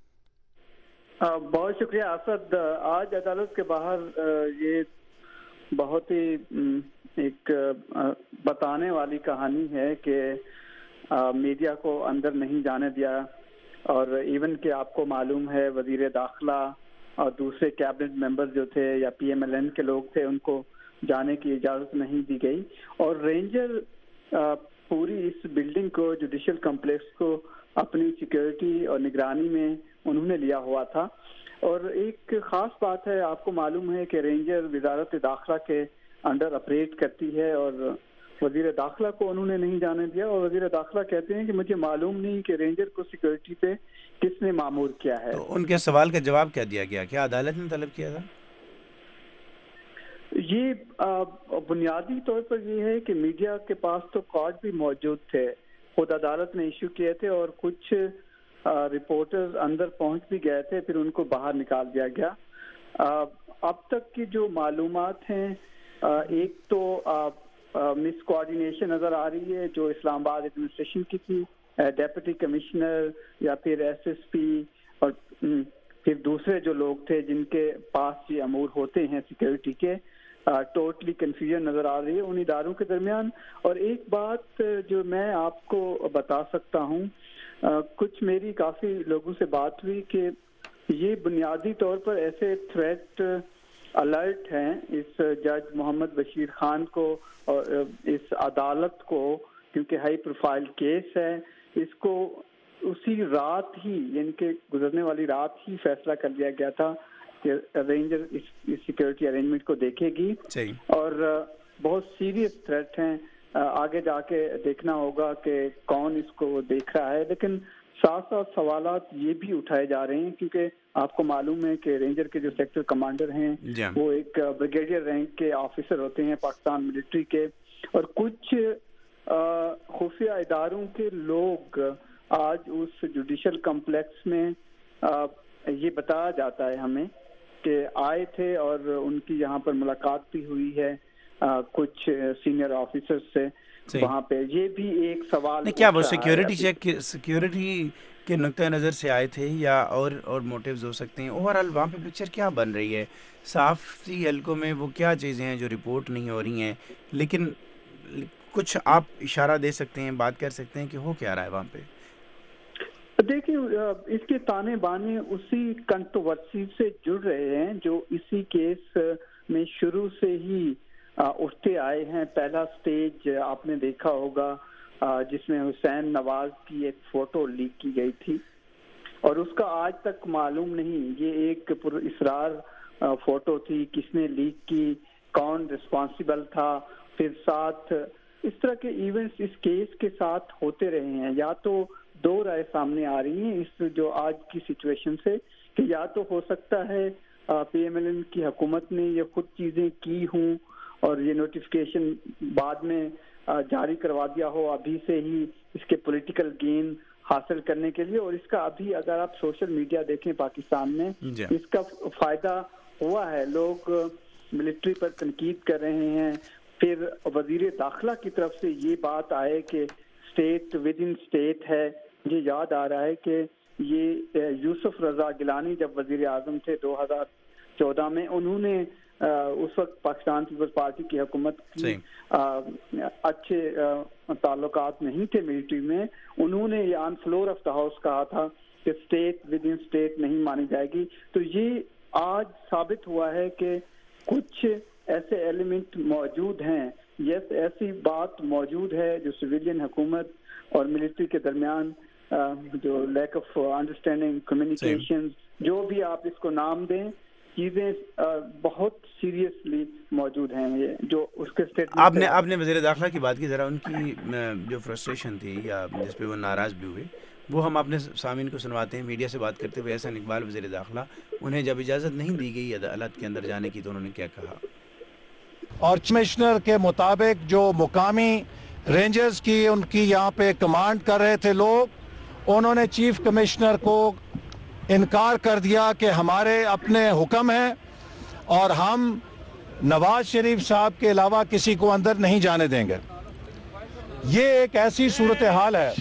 [SPEAKER 7] بہت شکریہ اسد۔ آج عدالت کے باہر یہ بہت ہی ایک بتانے والی کہانی ہے کہ میڈیا کو اندر نہیں جانے دیا، اور ایون کہ آپ کو معلوم ہے وزیر داخلہ اور دوسرے کیبنٹ ممبر جو تھے یا پی ایم ایل این کے لوگ تھے، ان کو جانے کی اجازت نہیں دی گئی، اور رینجر پوری اس بلڈنگ کو، جوڈیشل کمپلیکس کو اپنی سیکیورٹی اور نگرانی میں انہوں نے لیا ہوا تھا۔ اور ایک خاص بات ہے، آپ کو معلوم ہے کہ رینجر وزارت داخلہ کے انڈر آپریٹ کرتی ہے، اور وزیر داخلہ کو انہوں نے نہیں جانے دیا، اور وزیر داخلہ کہتے ہیں کہ مجھے معلوم نہیں کہ رینجر کو سیکورٹی پہ کس نے مامور کیا ہے۔
[SPEAKER 1] تو ان کے سوال کا جواب کیا دیا گیا؟ کیا عدالت نے طلب کیا تھا؟
[SPEAKER 7] یہ بنیادی طور پر یہ ہے کہ میڈیا کے پاس تو کارڈ بھی موجود تھے، خود عدالت نے ایشو کیے تھے، اور کچھ رپورٹرز اندر پہنچ بھی گئے تھے، پھر ان کو باہر نکال دیا گیا۔ اب تک کی جو معلومات ہیں، ایک تو مس کوآرڈینیشن نظر آ رہی ہے جو اسلام آباد ایڈمنسٹریشن کی تھی، ڈیپٹی کمشنر یا پھر ایس ایس پی، اور پھر دوسرے جو لوگ تھے جن کے پاس یہ امور ہوتے ہیں سیکیورٹی کے، ٹوٹلی کنفیوژن نظر آ رہی ہے ان اداروں کے درمیان۔ اور ایک بات جو میں آپ کو بتا سکتا ہوں، کچھ میری کافی لوگوں سے بات ہوئی کہ یہ بنیادی طور پر ایسے تھریٹ الرٹ ہیں اس جج محمد بشیر خان کو اور اس عدالت کو، کیونکہ ہائی پروفائل کیس ہے، اس کو اسی رات ہی، یعنی کہ گزرنے والی رات ہی فیصلہ کر لیا گیا تھا کہ رینجر اس سیکیورٹی ارینجمنٹ کو دیکھے گی، اور بہت سیریس تھریٹ ہیں۔ آگے جا کے دیکھنا ہوگا کہ کون اس کو دیکھ رہا ہے، لیکن ساتھ ساتھ سوالات یہ بھی اٹھائے جا رہے ہیں کیونکہ آپ کو معلوم ہے کہ رینجر کے جو سیکٹر کمانڈر ہیں وہ ایک بریگیڈیئر رینک کے آفیسر ہوتے ہیں پاکستان ملٹری کے، اور کچھ خفیہ اداروں کے لوگ آج اس جوڈیشل کمپلیکس میں یہ بتایا جاتا ہے ہمیں کہ آئے تھے، اور ان کی یہاں پر ملاقات بھی ہوئی ہے کچھ سینئر آفیسر سے وہاں پہ۔ یہ بھی ایک سوال
[SPEAKER 1] کیا وہ سیکیورٹی چیک، سیکیورٹی کے نقطۂ نظر سے آئے تھے یا اور موٹیوز ہو سکتے ہیں؟ اوور آل وہاں پہ پکچر کیا بن رہی ہے؟ صحافی حلقوں میں وہ کیا چیزیں ہیں جو رپورٹ نہیں ہو رہی ہیں، لیکن کچھ آپ اشارہ دے سکتے ہیں، بات کر سکتے ہیں کہ ہو کیا رہا ہے وہاں پہ؟
[SPEAKER 7] دیکھیں، اس کے تانے بانے اسی کنٹروورسی سے جڑ رہے ہیں جو اسی کیس میں شروع سے ہی اٹھتے آئے ہیں۔ پہلا سٹیج آپ نے دیکھا ہوگا جس میں حسین نواز کی ایک فوٹو لیک کی گئی تھی، اور اس کا آج تک معلوم نہیں یہ ایک پر اسرار فوٹو تھی، کس نے لیک کی، کون رسپانسیبل تھا۔ پھر ساتھ اس طرح کے ایونٹس اس کیس کے ساتھ ہوتے رہے ہیں۔ یا تو دو رائے سامنے آ رہی ہیں اس جو آج کی سچویشن سے، کہ یا تو ہو سکتا ہے PMLN کی حکومت نے یہ خود چیزیں کی ہوں اور یہ نوٹیفیکیشن بعد میں جاری کروا دیا ہو ابھی سے ہی اس کے پولیٹیکل گین حاصل کرنے کے لیے. اور اس کا ابھی اگر آپ سوشل میڈیا دیکھیں پاکستان میں اس کا فائدہ ہوا ہے. لوگ ملٹری پر تنقید کر رہے ہیں. پھر وزیر داخلہ کی طرف سے یہ بات آئے کہ اسٹیٹ ود ان اسٹیٹ ہے. مجھے یاد آ رہا ہے کہ یہ یوسف رضا گیلانی جب وزیر اعظم تھے 2014 میں, انہوں نے اس وقت پاکستان پیپلز پارٹی کی حکومت کی اچھے تعلقات نہیں تھے ملٹری میں. انہوں نے یہ on floor of the house کہا تھا کہ اسٹیٹ ود ان اسٹیٹ نہیں مانی جائے گی. تو یہ آج ثابت ہوا ہے کہ کچھ ایسے ایلیمنٹ موجود ہیں, یس ایسی بات موجود ہے جو سویلین حکومت اور ملٹری کے درمیان جو لیک آف انڈرسٹینڈنگ, کمیونیکیشن, جو بھی آپ اس کو نام دیں, چیزیں بہت سیریسلی موجود ہیں. یہ جو اس کے اسٹیٹمنٹ
[SPEAKER 1] آپ نے وزیر داخلہ کی بات کی, ذرا ان کی جو فرسٹریشن تھی یا جس پہ وہ ناراض بھی ہوئے وہ ہم اپنے سامعین کو سنواتے ہیں. میڈیا سے بات کرتے ہوئے احسان اقبال وزیر داخلہ, انہیں جب اجازت نہیں دی گئی عدالت کے اندر جانے کی تو انہوں نے کیا کہا؟
[SPEAKER 8] اور کمشنر کے مطابق جو مقامی رینجرز کی ان کی یہاں پہ کمانڈ کر رہے تھے لوگ, انہوں نے چیف کمشنر کو انکار کر دیا کہ ہمارے اپنے حکم ہیں اور ہم نواز شریف صاحب کے علاوہ کسی کو اندر نہیں جانے دیں گے. یہ ایک ایسی صورتحال ہے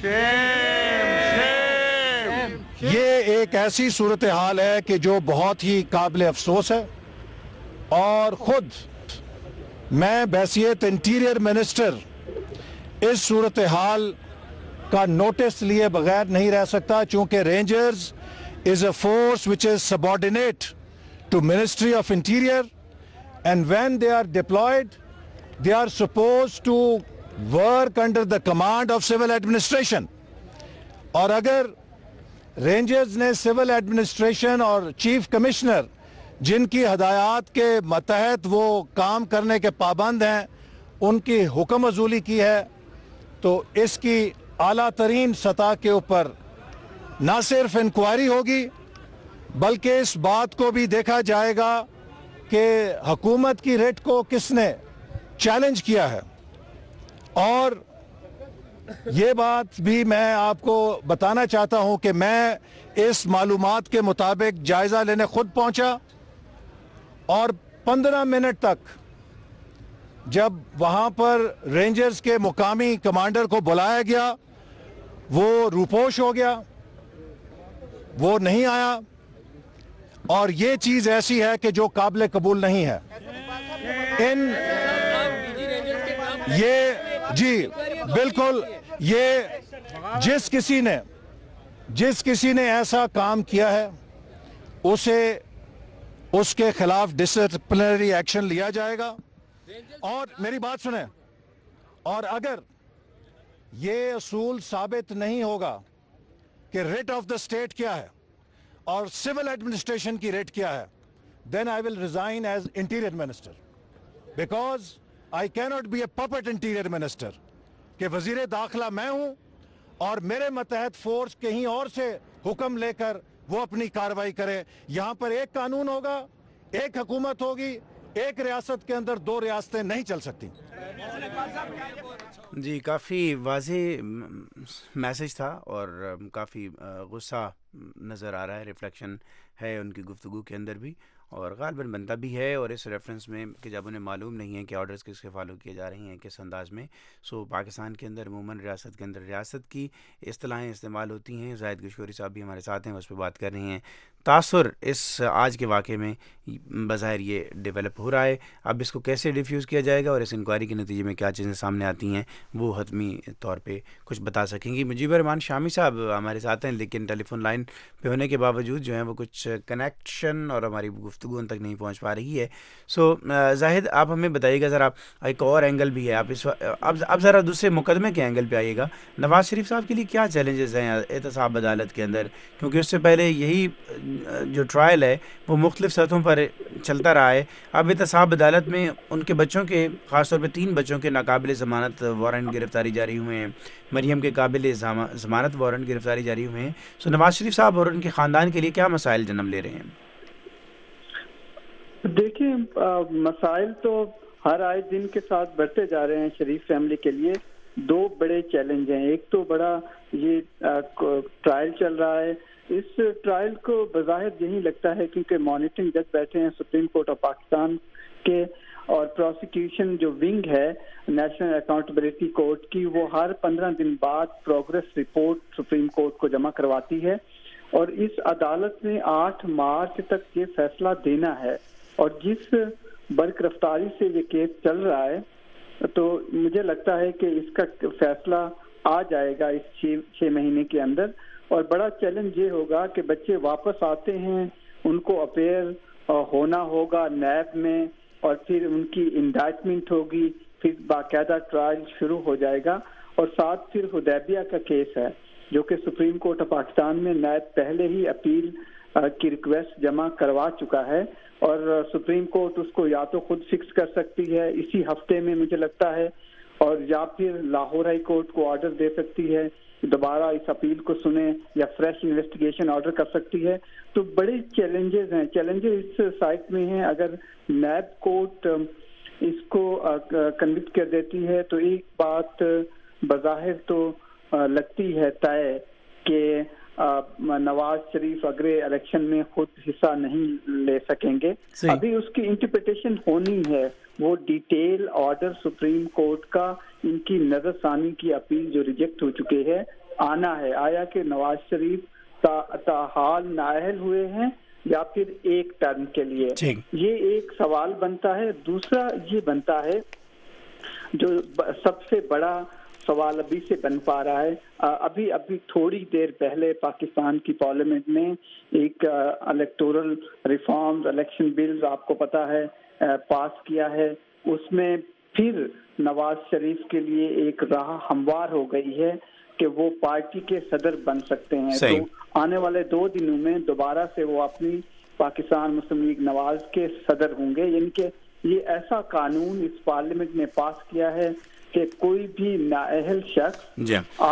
[SPEAKER 8] کہ جو بہت ہی قابل افسوس ہے. اور خود میں بحیثیت انٹیریئر منسٹر اس صورتحال کا نوٹس لیے بغیر نہیں رہ سکتا, چونکہ rangers is a force which is subordinate to Ministry of Interior, and when they are deployed they are supposed to work under the command of civil administration. اور اگر رینجرز نے سول ایڈمنسٹریشن اور چیف کمشنر جن کی ہدایات کے متحد وہ کام کرنے کے پابند ہیں ان کی حکم عزولی کی ہے, تو اس کی اعلیٰ ترین سطح کے اوپر نہ صرف انکوائری ہوگی بلکہ اس بات کو بھی دیکھا جائے گا کہ حکومت کی ریٹ کو کس نے چیلنج کیا ہے. اور یہ بات بھی میں آپ کو بتانا چاہتا ہوں کہ میں اس معلومات کے مطابق جائزہ لینے خود پہنچا, اور 15 منٹ تک جب وہاں پر رینجرز کے مقامی کمانڈر کو بلایا گیا وہ روپوش ہو گیا, وہ نہیں آیا. اور یہ چیز ایسی ہے کہ جو قابل قبول نہیں ہے. جی بالکل, یہ جس کسی نے ایسا کام کیا ہے اسے اس کے خلاف ڈسپلنری ایکشن لیا جائے گا. اور میری بات سنیں, اور اگر یہ اصول ثابت نہیں ہوگا کہ ریٹ آف دا اسٹیٹ کیا ہے اور سول ایڈمنسٹریشن کی ریٹ کیا ہے, then I will resign as interior minister, because I cannot be a puppet interior minister کہ وزیر داخلہ میں ہوں اور میرے متحد فورس کہیں اور سے حکم لے کر وہ اپنی کارروائی کرے. یہاں پر ایک قانون ہوگا, ایک حکومت ہوگی, ایک ریاست کے اندر دو ریاستیں نہیں چل سکتی.
[SPEAKER 1] جی کافی واضح میسج تھا اور کافی غصہ نظر آ رہا ہے, ریفلیکشن ہے ان کی گفتگو کے اندر بھی, اور غالباً بنتا بھی ہے. اور اس ریفرنس میں کہ جب انہیں معلوم نہیں ہے کہ آرڈرز کس کے فالو کیے جا رہی ہیں کس انداز میں, سو پاکستان کے اندر عموماً ریاست کے اندر ریاست کی اصطلاحیں استعمال ہوتی ہیں. زاہد گشوری صاحب بھی ہمارے ساتھ ہیں, اس پہ بات کر رہے ہیں. تاثر اس آج کے واقعے میں بظاہر یہ ڈیولپ ہو رہا ہے, اب اس کو کیسے ڈیفیوز کیا جائے گا اور اس انکوائری کے نتیجے میں کیا چیزیں سامنے آتی ہیں وہ حتمی طور پہ کچھ بتا سکیں گی. مجیب الرحمان شامی صاحب ہمارے ساتھ ہیں, لیکن ٹیلی فون لائن پہ ہونے کے باوجود جو ہے وہ کچھ کنیکشن اور ہماری گفتگو ان تک نہیں پہنچ پا رہی ہے. سو زاہد آپ ہمیں بتائیے گا ذرا, ایک اور اینگل بھی ہے, آپ اس اب ذرا دوسرے مقدمے کے اینگل پہ آئیے گا. نواز شریف صاحب کے لیے کیا چیلنجز ہیں احتساب عدالت کے اندر, کیونکہ اس سے پہلے یہی جو ٹرائل ہے وہ مختلف سطحوں پر چلتا رہا ہے. اب احتساب عدالت میں ان کے بچوں کے, خاص طور پہ 3 بچوں کے ناقابل ضمانت وارنٹ گرفتاری جاری ہوئے ہیں, مریم کے قابل ضمانت وارنٹ گرفتاری جاری ہوئے ہیں. سو نواز شریف صاحب اور ان کے خاندان کے لیے کیا مسائل جنم لے رہے ہیں؟
[SPEAKER 7] دیکھیں مسائل تو ہر آئے دن کے ساتھ بڑھتے جا رہے ہیں شریف فیملی کے لیے. دو بڑے چیلنج ہیں. ایک تو بڑا یہ ٹرائل چل رہا ہے. اس ٹرائل کو بظاہر یہی لگتا ہے کیونکہ مانیٹرنگ جج بیٹھے ہیں سپریم کورٹ آف پاکستان کے, اور پروسیکیوشن جو ونگ ہے نیشنل اکاؤنٹیبلٹی کورٹ کی, وہ ہر 15 دن بعد پروگریس رپورٹ سپریم کورٹ کو جمع کرواتی ہے, اور اس عدالت نے 8 مارچ تک یہ فیصلہ دینا ہے. اور جس برق رفتاری سے یہ کیس چل رہا ہے تو مجھے لگتا ہے کہ اس کا فیصلہ آ جائے گا اس 6 مہینے کے اندر. اور بڑا چیلنج یہ ہوگا کہ بچے واپس آتے ہیں, ان کو اپیئر ہونا ہوگا نیب میں, اور پھر ان کی انڈائٹمنٹ ہوگی, پھر باقاعدہ ٹرائل شروع ہو جائے گا. اور ساتھ پھر حدیبیہ کا کیس ہے جو کہ سپریم کورٹ آف پاکستان میں نیب پہلے ہی اپیل کی ریکویسٹ جمع کروا چکا ہے, اور سپریم کورٹ اس کو یا تو خود فکس کر سکتی ہے اسی ہفتے میں مجھے لگتا ہے, اور یا پھر لاہور ہائی کورٹ کو آرڈر دے سکتی ہے دوبارہ اس اپیل کو سنیں, یا فریش انویسٹیگیشن آرڈر کر سکتی ہے. تو بڑے چیلنجز ہیں. چیلنجز اس سائٹ میں ہیں. اگر نیب کورٹ اس کو کنوکٹ کر دیتی ہے تو ایک بات بظاہر تو لگتی ہے طے کہ نواز شریف اگلے الیکشن میں خود حصہ نہیں لے سکیں گے. ابھی اس کی انٹرپریٹیشن ہونی ہے. وہ ڈیٹیل آرڈر سپریم کورٹ کا ان کی نظر ثانی کی اپیل جو ریجیکٹ ہو چکے ہے آنا ہے. آیا کہ نواز شریف تاحال نااہل ہوئے ہیں یا پھر ایک ٹرم کے لیے, یہ ایک سوال بنتا ہے. دوسرا یہ بنتا ہے جو سب سے بڑا سوال ابھی سے بن پا رہا ہے, ابھی تھوڑی دیر پہلے پاکستان کی پارلیمنٹ میں ایک الیکٹورل ریفارمز الیکشن بلز آپ کو پتا ہے پاس کیا ہے. اس میں پھر نواز شریف کے لیے ایک راہ ہموار ہو گئی ہے کہ وہ پارٹی کے صدر بن سکتے ہیں. تو آنے والے 2 دنوں میں دوبارہ سے وہ اپنی پاکستان مسلم لیگ نواز کے صدر ہوں گے. یعنی کہ یہ ایسا قانون اس پارلیمنٹ نے پاس کیا ہے کہ کوئی بھی نااہل شخص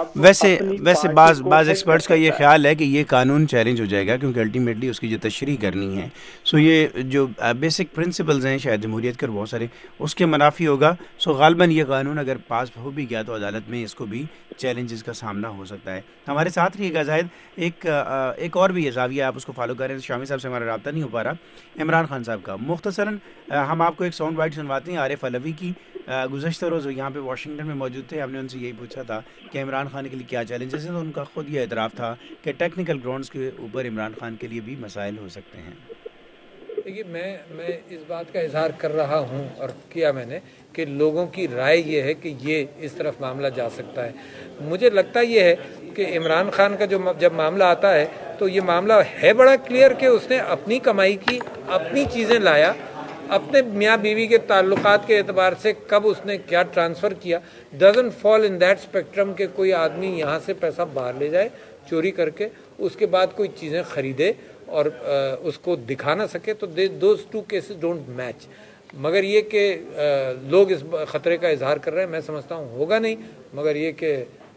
[SPEAKER 1] ویسے بعض ایکسپرٹس کا یہ خیال ہے کہ یہ قانون چیلنج ہو جائے گا کیونکہ الٹیمیٹلی اس کی جو تشریح کرنی ہے سو یہ جو بیسک پرنسپلز ہیں شاید جمہوریت کے بہت سارے اس کے منافی ہوگا. سو غالباً یہ قانون اگر پاس ہو بھی گیا تو عدالت میں اس کو بھی چیلنجز کا سامنا ہو سکتا ہے. ہمارے ساتھ رہیے گا زاہد. ایک اور بھی یہ زاویہ آپ اس کو فالو کریں. شامی صاحب سے ہمارا رابطہ نہیں ہو پا رہا. عمران خان صاحب کا مختصراً ہم آپ کو ایک ساؤنڈ بائٹ سنواتے ہیں عارف علوی کی. گزشتہ روز یہاں پہ واشنگٹن میں موجود تھے. ہم نے ان سے یہی پوچھا تھا کہ عمران خان کے لیے کیا چیلنجز ہیں, تو ان کا خود یہ اعتراف تھا کہ ٹیکنیکل گراؤنڈز کے اوپر عمران خان کے لیے بھی مسائل ہو سکتے ہیں.
[SPEAKER 9] دیکھیے میں اس بات کا اظہار کر رہا ہوں اور کیا میں نے کہ لوگوں کی رائے یہ ہے کہ یہ اس طرف معاملہ جا سکتا ہے. مجھے لگتا یہ ہے کہ عمران خان کا جب معاملہ آتا ہے تو یہ معاملہ ہے بڑا کلیئر کہ اس نے اپنی کمائی کی اپنی چیزیں لایا, اپنے میاں بیوی کے تعلقات کے اعتبار سے کب اس نے کیا ٹرانسفر کیا. Doesn't fall in that spectrum کہ کوئی آدمی یہاں سے پیسہ باہر لے جائے چوری کر کے, اس کے بعد کوئی چیزیں خریدے اور اس کو دکھا نہ سکے. تو دوز 2 کیسز ڈونٹ میچ. مگر یہ کہ لوگ اس خطرے کا اظہار کر رہے ہیں, میں سمجھتا ہوں ہوگا نہیں. مگر یہ کہ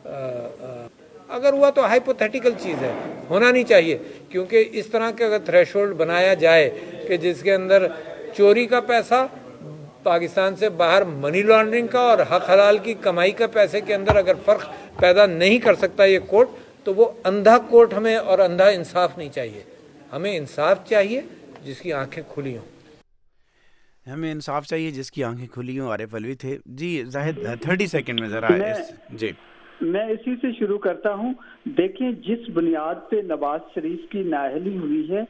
[SPEAKER 9] اگر ہوا تو ہائپوتھیٹیکل چیز ہے, ہونا نہیں چاہیے. کیونکہ اس طرح کا اگر تھریش ہولڈ بنایا جائے کہ جس کے اندر چوری کا پیسہ پاکستان سے باہر منی لانڈرنگ کا اور حق حلال کی کمائی کا پیسے کے اندر اگر فرق پیدا نہیں کر سکتا یہ کورٹ, تو وہ اندھا کورٹ ہمیں اور اندھا انصاف نہیں چاہیے. ہمیں انصاف چاہیے جس کی آنکھیں کھلی ہوں.
[SPEAKER 1] ہمیں انصاف چاہیے جس کی آنکھیں کھلی ہوں. عارف علوی تھے. جی زاہد 30 سیکنڈ میں ذرا جی
[SPEAKER 7] میں اسی سے شروع کرتا ہوں. دیکھیں جس بنیاد پہ نواز شریف کی نااہلی ہوئی ہے,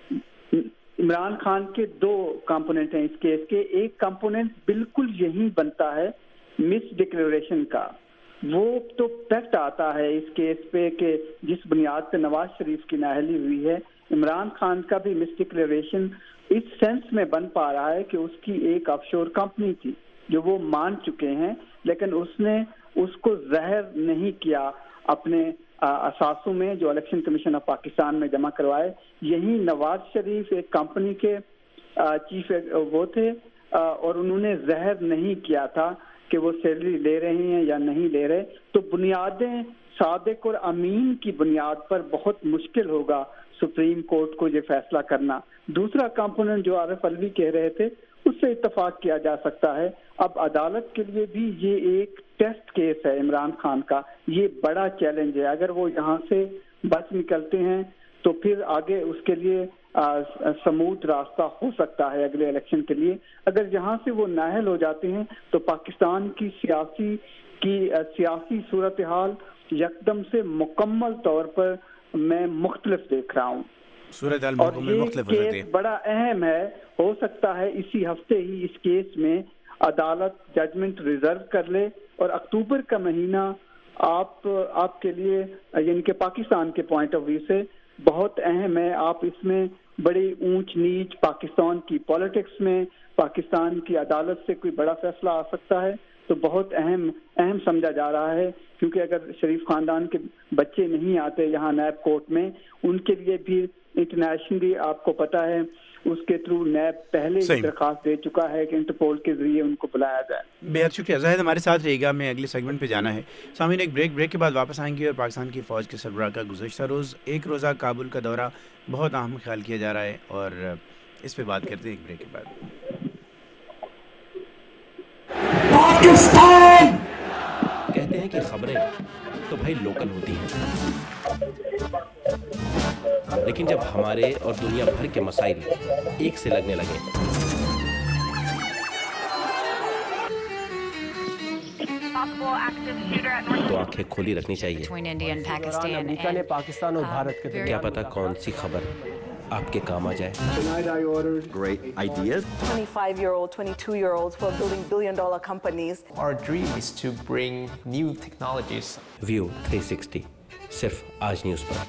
[SPEAKER 7] عمران خان کے 2 کمپوننٹ ہیں اس کیس کے. ایک کمپوننٹ بالکل یہی بنتا ہے مس ڈکلیریشن کا. وہ تو فیکٹ آتا ہے اس کیس پہ کہ جس بنیاد پہ نواز شریف کی نااہلی ہوئی ہے, عمران خان کا بھی مس ڈکلیریشن اس سینس میں بن پا رہا ہے کہ اس کی ایک آف شور کمپنی تھی جو وہ مان چکے ہیں, لیکن اس نے اس کو ظاہر نہیں کیا اپنے اثاثوں میں جو الیکشن کمیشن آف پاکستان میں جمع کروائے. یہی نواز شریف ایک کمپنی کے چیف وہ تھے اور انہوں نے ظاہر نہیں کیا تھا کہ وہ سیلری لے رہے ہیں یا نہیں لے رہے. تو بنیادیں صادق اور امین کی بنیاد پر بہت مشکل ہوگا सुप्रीम कोर्ट को ये फैसला करना। दूसरा कंपोनेंट जो आरिफ अलवी कह रहे थे उससे इत्तेफाक किया जा सकता है। अब अदालत के लिए भी ये एक टेस्ट केस है इमरान खान का, ये बड़ा चैलेंज है। अगर वो यहाँ से बच निकलते हैं तो फिर आगे उसके लिए स्मूथ रास्ता हो सकता है अगले इलेक्शन के लिए। अगर यहाँ से वो नाअहल हो जाते हैं तो पाकिस्तान की सियासी सूरत हाल यकदम से मुकम्मल तौर पर मैं मुख्तलिफ देख रहा हूँ। और ये केस बड़ा अहम है, हो सकता है इसी हफ्ते ही इस केस में अदालत जजमेंट रिजर्व कर ले और अक्टूबर का महीना आपके लिए यानी कि पाकिस्तान के पॉइंट ऑफ व्यू से बहुत अहम है। आप इसमें बड़ी ऊंच नीच पाकिस्तान की पॉलिटिक्स में, पाकिस्तान की अदालत से कोई बड़ा फैसला आ सकता है, तो बहुत अहम समझा जा रहा है। क्योंकि अगर शरीफ खानदान के बच्चे नहीं आते यहाँ नैब कोर्ट में, उनके लिए भी इंटरनेशनली आपको पता है उसके थ्रू नैब पहले ही दरखास्त दे चुका है कि इंटरपोल के जरिए उनको बुलाया जाए।
[SPEAKER 1] बेहद शुक्रिया जाहिद, हमारे साथ रहेगा। मैं अगले सेगमेंट पे जाना है। सामने एक ब्रेक के बाद वापस आएंगे और पाकिस्तान की फ़ौज के सरबराह का गुज़श्ता रोज़ एक रोज़ा काबुल का दौरा बहुत अहम ख्याल किया जा रहा है और इस पे बात करते हैं एक ब्रेक के बाद।
[SPEAKER 10] पाकिस्तान कहते हैं कि खबरें तो भाई लोकल होती हैं, लेकिन जब हमारे और दुनिया भर के मसाइल एक से लगने लगे तो आंखें खुली रखनी चाहिए।
[SPEAKER 11] अमेरिका ने पाकिस्तान और भारत के
[SPEAKER 10] क्या पता कौन सी खबर आपके काम आ जाए।
[SPEAKER 12] Great ideas.
[SPEAKER 13] 25-year-old, 22-year-olds who are building billion-dollar companies.
[SPEAKER 14] Our dream is to bring new technologies.
[SPEAKER 10] View 360 सिर्फ आज न्यूज़ पर।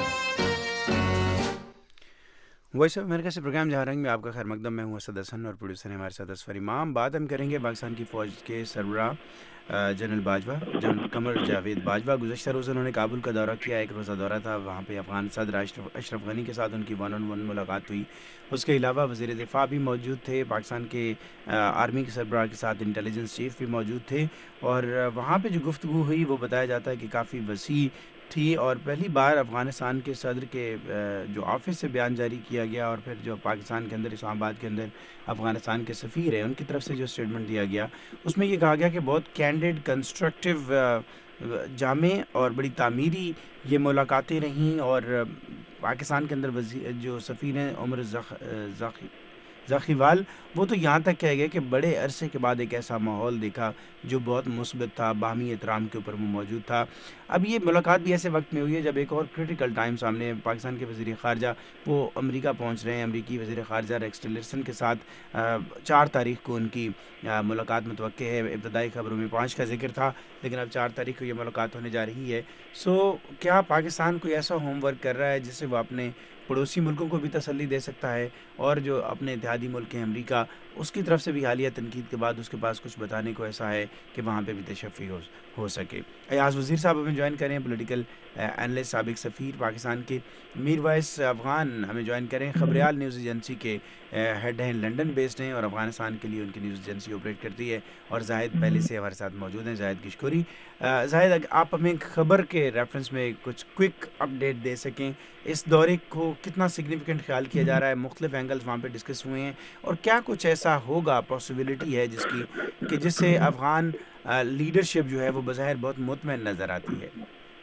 [SPEAKER 1] वॉइस ऑफ अमेरिका से प्रोग्राम जहाँ रंग में आपका खैर मकदम। मैं हूँ असद हसन और प्रोड्यूसर है हमारे साथ असफर इमाम। बात हम करेंगे पाकिस्तान की फ़ौज के सरबराह जनरल बाजवा, जनरल कमर जावेद बाजवा। गुज़श्ता रोज़ उन्होंने काबुल का दौरा किया, एक रोज़ा दौरा था। वहाँ पे अफ़गान सदर अशरफ गनी के साथ उनकी 1-on-1 मुलाकात हुई। उसके अलावा वज़ीर दिफ़ा भी मौजूद थे, पाकिस्तान के आर्मी के सरबराह के साथ इंटेलिजेंस चीफ़ भी मौजूद थे और वहाँ पे जो गुफ्तगू हुई वो बताया जाता है कि काफ़ी वसी थी और पहली बार अफ़गानिस्तान के सदर के जो ऑफिस से बयान जारी किया गया और फिर जो पाकिस्तान के अंदर इस्लामाबाद के अंदर अफ़गानिस्तान के सफ़ीर हैं उनकी तरफ से जो स्टेटमेंट दिया गया उसमें ये कहा गया कि बहुत कैंडिड, कंस्ट्रक्टिव, जामे और बड़ी तामीरी ये मुलाकातें रहीं और पाकिस्तान के अंदर जो सफ़ीर हैं उमर ज़ाखीवाल वो तो यहाँ तक कह गए कि बड़े अरसे के बाद एक ऐसा माहौल देखा जो बहुत मुस्बत था, बाहमी एहतराम के ऊपर वो मौजूद था। अब ये मुलाकात भी ऐसे वक्त में हुई है जब एक और क्रिटिकल टाइम सामने है। पाकिस्तान के वज़ीर ख़ारजा वो अमेरिका पहुँच रहे हैं। अमेरिकी वज़ीर ख़ारजा रेक्स टिलरसन के साथ 4 तारीख को उनकी मुलाकात मुतवक्के है। इब्तदाई खबरों में 5 का जिक्र था, लेकिन अब 4 तारीख को ये मुलाकात होने जा रही है। सो क्या पाकिस्तान कोई ऐसा होमवर्क कर रहा है जिससे वो अपने पड़ोसी मुल्कों को भी तसल्ली दे सकता है और जो अपने इत्तेहादी मुल्क हैं अमेरिका उसकी तरफ से भी हालिया तनकीद के बाद उसके पास कुछ बताने को ऐसा है कि वहाँ पे भी तशफ़ी हो सके। अयाज़ वज़ीर साहब हमें ज्वाइन करें, पॉलिटिकल एनालिस्ट, साबिक़ सफ़ीर पाकिस्तान के। मीर वाइस अफ़गान हमें ज्वाइन करें, ख़बरयाल न्यूज़ एजेंसी के हेड हैं, लंदन बेस्ड हैं और अफ़गानिस्तान के लिए उनकी न्यूज़ एजेंसी ऑपरेट करती है। और जाहिद पहले से हमारे साथ मौजूद हैं, जाहिद किशकोरी। जाहिद, आप हमें खबर के रेफरेंस में कुछ क्विक अपडेट दे सकें, इस दौरे को कितना सिग्निफिकेंट ख्याल किया जा रहा है, मुख्तलिफ एंगल्स वहाँ पे डिस्कस हुए हैं और क्या कुछ ऐसा होगा, पॉसिबिलिटी है जिससे अफ़गान लीडरशिप जो है वो बज़ाहिर बहुत मुतमईन नज़र आती है।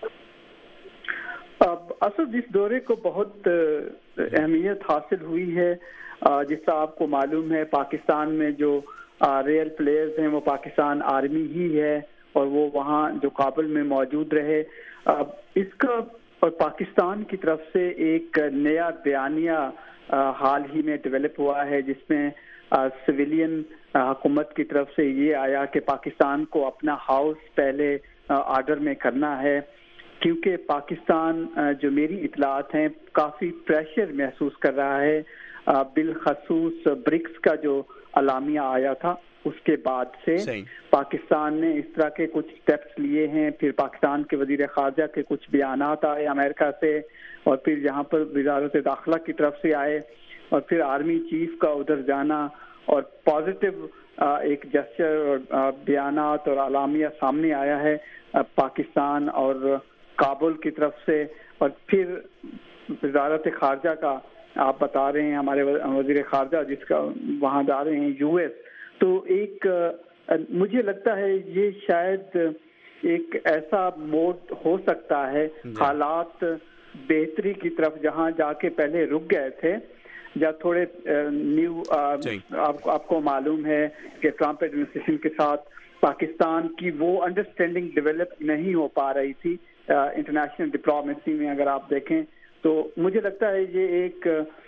[SPEAKER 7] असल इस दौरे को बहुत अहमियत हासिल हुई है। जिसका आपको मालूम है पाकिस्तान में जो रियल प्लेयर्स हैं वो पाकिस्तान आर्मी ही है और वो वहाँ जो काबुल में मौजूद रहे। इसका और पाकिस्तान की तरफ से एक नया बयानिया हाल ही में डेवलप हुआ है जिसमें सिविलियन हुकूमत की तरफ से ये आया कि पाकिस्तान को अपना हाउस पहले ऑर्डर में करना है, क्योंकि पाकिस्तान जो मेरी इतलात हैं काफ़ी प्रेशर महसूस कर रहा है। बिलखसूस ब्रिक्स का जो अलामिया आया था उसके बाद से पाकिस्तान ने इस तरह के कुछ स्टेप्स लिए हैं। फिर पाकिस्तान के वजीर ख़ारजा के कुछ बयानात आए अमेरिका से और फिर यहाँ पर वज़ारत दाखिला की तरफ से आए और फिर आर्मी चीफ का उधर जाना और पॉजिटिव एक जेस्चर और बयानात और अलामिया सामने आया है पाकिस्तान और کابل کی طرف سے، اور پھر وزارت خارجہ کا آپ بتا رہے ہیں، ہمارے وزیر خارجہ جس کا وہاں جا رہے ہیں US. تو ایک مجھے لگتا ہے یہ شاید ایک ایسا موڈ ہو سکتا ہے حالات بہتری کی طرف جہاں جا کے پہلے رک گئے تھے، یا تھوڑے نیو آپ کو معلوم ہے کہ ٹرمپ ایڈمنسٹریشن کے ساتھ پاکستان کی وہ انڈرسٹینڈنگ ڈیولپ نہیں ہو پا رہی تھی انٹرنیشنل ڈپلومیسی میں. اگر آپ دیکھیں تو مجھے لگتا ہے یہ ایک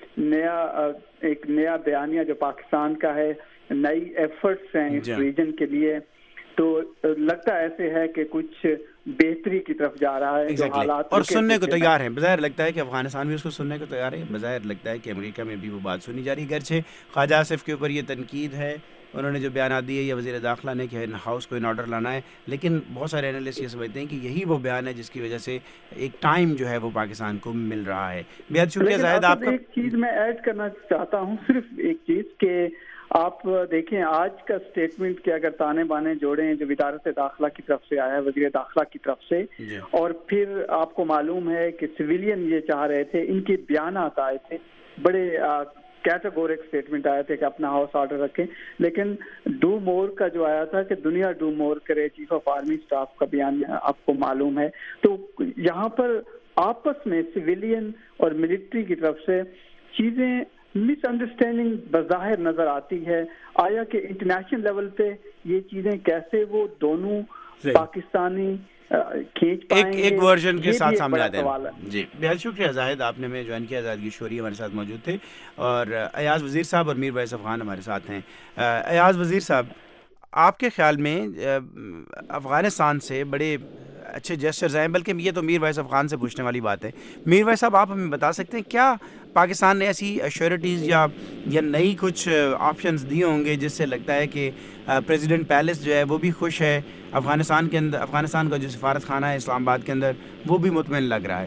[SPEAKER 7] نیا بیانیہ جو پاکستان کا ہے، نئی ایفرٹس ہیں اس ریجن کے لیے، تو لگتا ایسے ہے کہ کچھ بہتری کی طرف جا رہا ہے.
[SPEAKER 1] حالات اور سننے کو تیار ہیں. بظاہر لگتا ہے کہ افغانستان بھی اس کو سننے کو تیار ہے. بظاہر لگتا ہے کہ امریکہ میں بھی وہ بات سنی جا رہی ہے. گرچہ خواجہ آصف کے اوپر یہ تنقید ہے، انہوں نے جو بیانات دیے یا وزیر داخلہ نے کہ ہاؤس کو ان آرڈر لانا ہے، لیکن بہت سارے اینالسٹ یہ سمجھتے ہیں کہ یہی وہ بیان ہے جس کی وجہ سے ایک ٹائم جو ہے وہ پاکستان کو مل رہا ہے. بہت شکریہ زاہد آپ کا.
[SPEAKER 7] ایک چیز میں ایڈ کرنا چاہتا ہوں، صرف ایک چیز کہ آپ دیکھیں آج کا اسٹیٹمنٹ کے اگر تانے بانے جوڑے ہیں جو وزارت داخلہ کی طرف سے آیا ہے، وزیر داخلہ کی طرف سے، اور پھر آپ کو معلوم ہے کہ سویلین یہ چاہ رہے تھے، ان کے بیانات آئے تھے، بڑے کیٹیگورک اسٹیٹمنٹ آئے تھے کہ اپنا ہاؤس آرڈر رکھیں، لیکن ڈو مور کا جو آیا تھا کہ دنیا ڈو مور کرے، چیف آف آرمی اسٹاف کا بیان آپ کو معلوم ہے. تو یہاں پر آپس میں سویلین اور ملٹری کی طرف سے چیزیں مس انڈرسٹینڈنگ بظاہر نظر آتی ہے. آیا کہ انٹرنیشنل لیول پہ یہ چیزیں کیسے وہ دونوں پاکستانی کھینچ پائیں گے،
[SPEAKER 1] ایک ورژن کے ساتھ سامنے آتے ہیں. جی بہت شکریہ زاہد، آپ نے میں جوائن کیا. آزادگی شوری ہمارے ساتھ موجود تھے، اور ایاز وزیر صاحب اور میر ویس افغان ہمارے ساتھ ہیں. ایاز وزیر صاحب، آپ کے خیال میں افغانستان سے بڑے اچھے جیسچرز ہیں، بلکہ یہ تو میر ویس افغان سے پوچھنے والی بات ہے. میر ویس صاحب، آپ ہمیں بتا سکتے ہیں کیا پاکستان نے ایسی ایشورٹیز یا نئی کچھ آپشنز دیے ہوں گے جس سے لگتا ہے کہ پریزیڈنٹ پیلس جو ہے وہ بھی خوش ہے، افغانستان کے اندر افغانستان کا جو سفارت خانہ ہے اسلام آباد کے اندر وہ بھی مطمئن لگ رہا ہے؟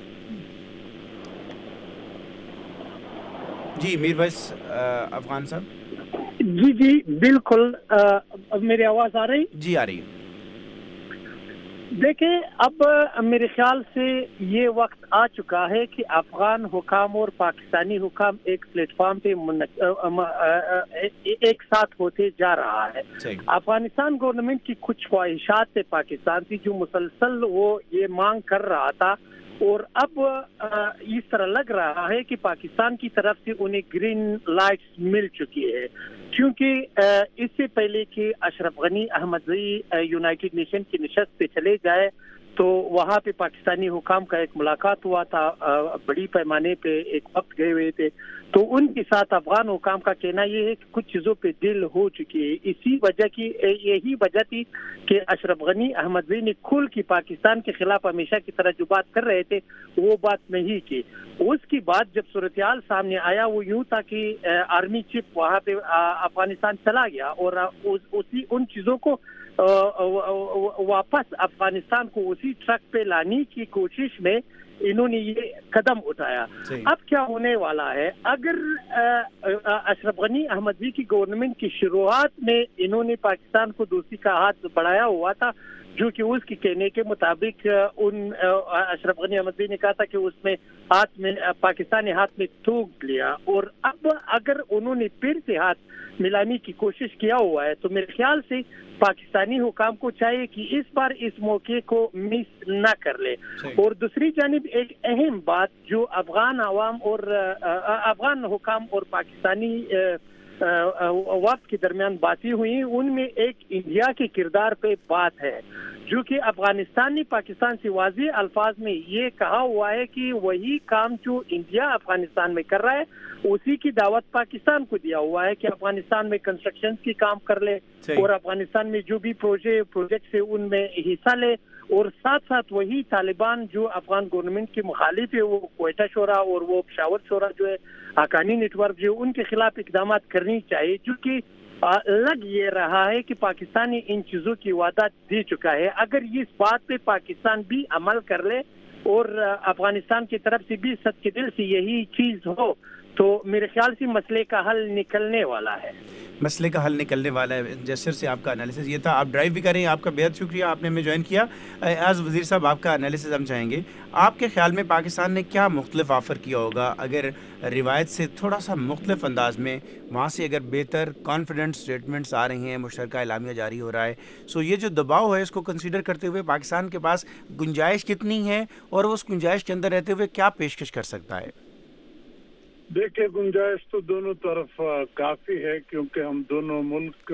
[SPEAKER 1] جی میر ویس افغان صاحب.
[SPEAKER 15] جی بالکل. میری آواز آ رہی؟
[SPEAKER 1] جی آ رہی ہے.
[SPEAKER 15] دیکھیں، اب میرے خیال سے یہ وقت آ چکا ہے کہ افغان حکام اور پاکستانی حکام ایک پلیٹ فارم پہ ایک ساتھ ہوتے جا رہا ہے. افغانستان گورنمنٹ کی کچھ خواہشات سے پاکستان کی جو مسلسل وہ یہ مانگ کر رہا تھا، اور اب اس طرح لگ رہا ہے کہ پاکستان کی طرف سے انہیں گرین لائٹس مل چکی ہے، کیونکہ اس سے پہلے کہ اشرف غنی احمدزئی یونائٹڈ نیشن کی نشست پہ چلے جائے تو وہاں پہ پاکستانی حکام کا ایک ملاقات ہوا تھا، بڑی پیمانے پہ ایک وقت گئے ہوئے تھے. تو ان کے ساتھ افغان حکام کا کہنا یہ ہے کہ کچھ چیزوں پہ دل ہو چکی ہے. اسی وجہ کی یہی وجہ تھی کہ اشرف غنی احمدزئی نے کھل کی پاکستان کے خلاف ہمیشہ کی طرح جو بات کر رہے تھے وہ بات نہیں کی. اس کی بعد جب صورتحال سامنے آیا وہ یوں تھا کہ آرمی چیف وہاں پہ افغانستان چلا گیا، اور اسی ان چیزوں کو واپس افغانستان کو اسی ٹرک پہ لانے کی کوشش میں انہوں نے یہ قدم اٹھایا. اب کیا ہونے والا ہے؟ اگر اشرف غنی احمدزئی کی گورنمنٹ کی شروعات میں انہوں نے پاکستان کو دوستی کا ہاتھ بڑھایا ہوا تھا، جو کہ اس کے کہنے کے مطابق ان اشرف غنی احمدزئی نے کہا تھا کہ اس میں ہاتھ میں پاکستان نے ہاتھ میں تھوک لیا، اور اب اگر انہوں نے پھر سے ہاتھ ملانے کی کوشش کیا ہوا ہے تو میرے خیال سے پاکستانی حکام کو چاہیے کہ اس بار اس موقع کو مس نہ کر لے. اور دوسری جانب ایک اہم بات جو افغان عوام اور افغان حکام اور پاکستانی وقت کے درمیان باتیں ہوئی، ان میں ایک انڈیا کے کردار پہ بات ہے، جو کہ افغانستان نے پاکستان سے واضح الفاظ میں یہ کہا ہوا ہے کہ وہی کام جو انڈیا افغانستان میں کر رہا ہے اسی کی دعوت پاکستان کو دیا ہوا ہے کہ افغانستان میں کنسٹرکشن کی کام کر لے، اور افغانستان میں جو بھی پروجیکٹس ہیں ان میں حصہ لے، اور ساتھ ساتھ وہی طالبان جو افغان گورنمنٹ کے مخالف ہے، وہ کوئٹہ شورا اور وہ پشاور شورا جو ہے حقانی نیٹ ورک جو ان کے خلاف اقدامات کرنی چاہیے، جو کہ لگ یہ رہا ہے کہ پاکستان نے ان چیزوں کی وعدہ دے چکا ہے. اگر اس بات پہ پاکستان بھی عمل کر لے اور افغانستان کی طرف سے بھی سچ کے دل سے یہی چیز ہو تو میرے خیال سے مسئلے کا حل نکلنے والا ہے.
[SPEAKER 1] مسئلے کا حل نکلنے والا ہے. جیسر سے آپ کا انالیسس یہ تھا. آپ ڈرائیو بھی کریں, آپ کا بہت شکریہ, آپ نے ہمیں جوائن کیا. ایز وزیر صاحب آپ کا انالیسس ہم چاہیں گے. آپ کے خیال میں پاکستان نے کیا مختلف آفر کیا ہوگا اگر روایت سے تھوڑا سا مختلف انداز میں وہاں سے اگر بہتر کانفیڈنٹ سٹیٹمنٹس آ رہی ہیں, مشترکہ اعلامیہ جاری ہو رہا ہے, سو یہ جو دباؤ ہے اس کو کنسیڈر کرتے ہوئے پاکستان کے پاس گنجائش کتنی ہے اور وہ اس گنجائش کے اندر رہتے ہوئے کیا پیشکش کر سکتا ہے؟
[SPEAKER 16] دیکھیں, گنجائش تو دونوں طرف کافی ہے کیونکہ ہم دونوں ملک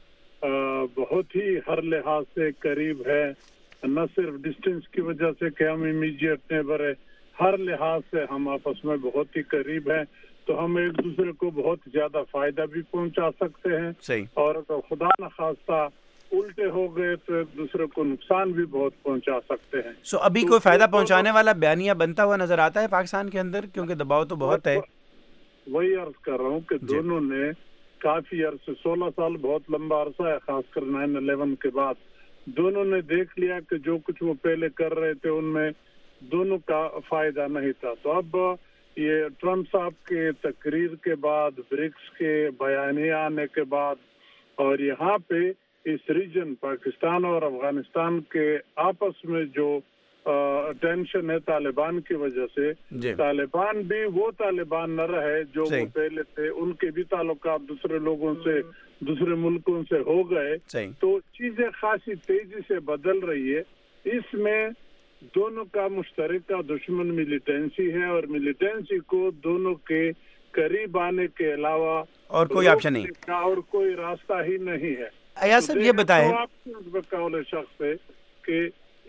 [SPEAKER 16] بہت ہی ہر لحاظ سے قریب ہے, نہ صرف ڈسٹینس کی وجہ سے کہ ہم امیجیٹ نیبر ہے, ہر لحاظ سے ہم آپس میں بہت ہی قریب ہیں, تو ہم ایک دوسرے کو بہت زیادہ فائدہ بھی پہنچا سکتے ہیں.
[SPEAKER 1] صحیح.
[SPEAKER 16] اور اگر خدا نخواستہ الٹے ہو گئے تو ایک دوسرے کو نقصان بھی بہت پہنچا سکتے ہیں.
[SPEAKER 1] سو ابھی کوئی فائدہ پہنچانے والا بیانیہ بنتا ہوا نظر آتا ہے پاکستان کے اندر, کیونکہ دباؤ تو بہت ہے.
[SPEAKER 16] وہی عرض کر رہا ہوں کہ دونوں نے کافی عرصے, 16 سال بہت لمبا عرصہ ہے, خاص کر 9/11 کے بعد دونوں نے دیکھ لیا کہ جو کچھ وہ پہلے کر رہے تھے ان میں دونوں کا فائدہ نہیں تھا. تو اب یہ ٹرمپ صاحب کے تقریر کے بعد, برکس کے بیانیہ آنے کے بعد, اور یہاں پہ اس ریجن پاکستان اور افغانستان کے آپس میں جو ٹینشن ہے طالبان کی وجہ سے, طالبان بھی وہ طالبان نہ رہے جو وہ پہلے تھے, ان کے بھی تعلقات دوسرے لوگوں سے, دوسرے ملکوں سے ہو گئے, تو چیزیں خاصی تیزی سے بدل رہی ہے. اس میں دونوں کا مشترکہ دشمن ملیٹنسی ہے, اور ملیٹنسی کو دونوں کے قریب آنے کے علاوہ
[SPEAKER 1] اور کوئی آپشن نہیں,
[SPEAKER 16] اور کوئی راستہ ہی نہیں ہے.
[SPEAKER 1] ایاز صاحب یہ بتائیں,
[SPEAKER 16] آپ قول شخص ہے کہ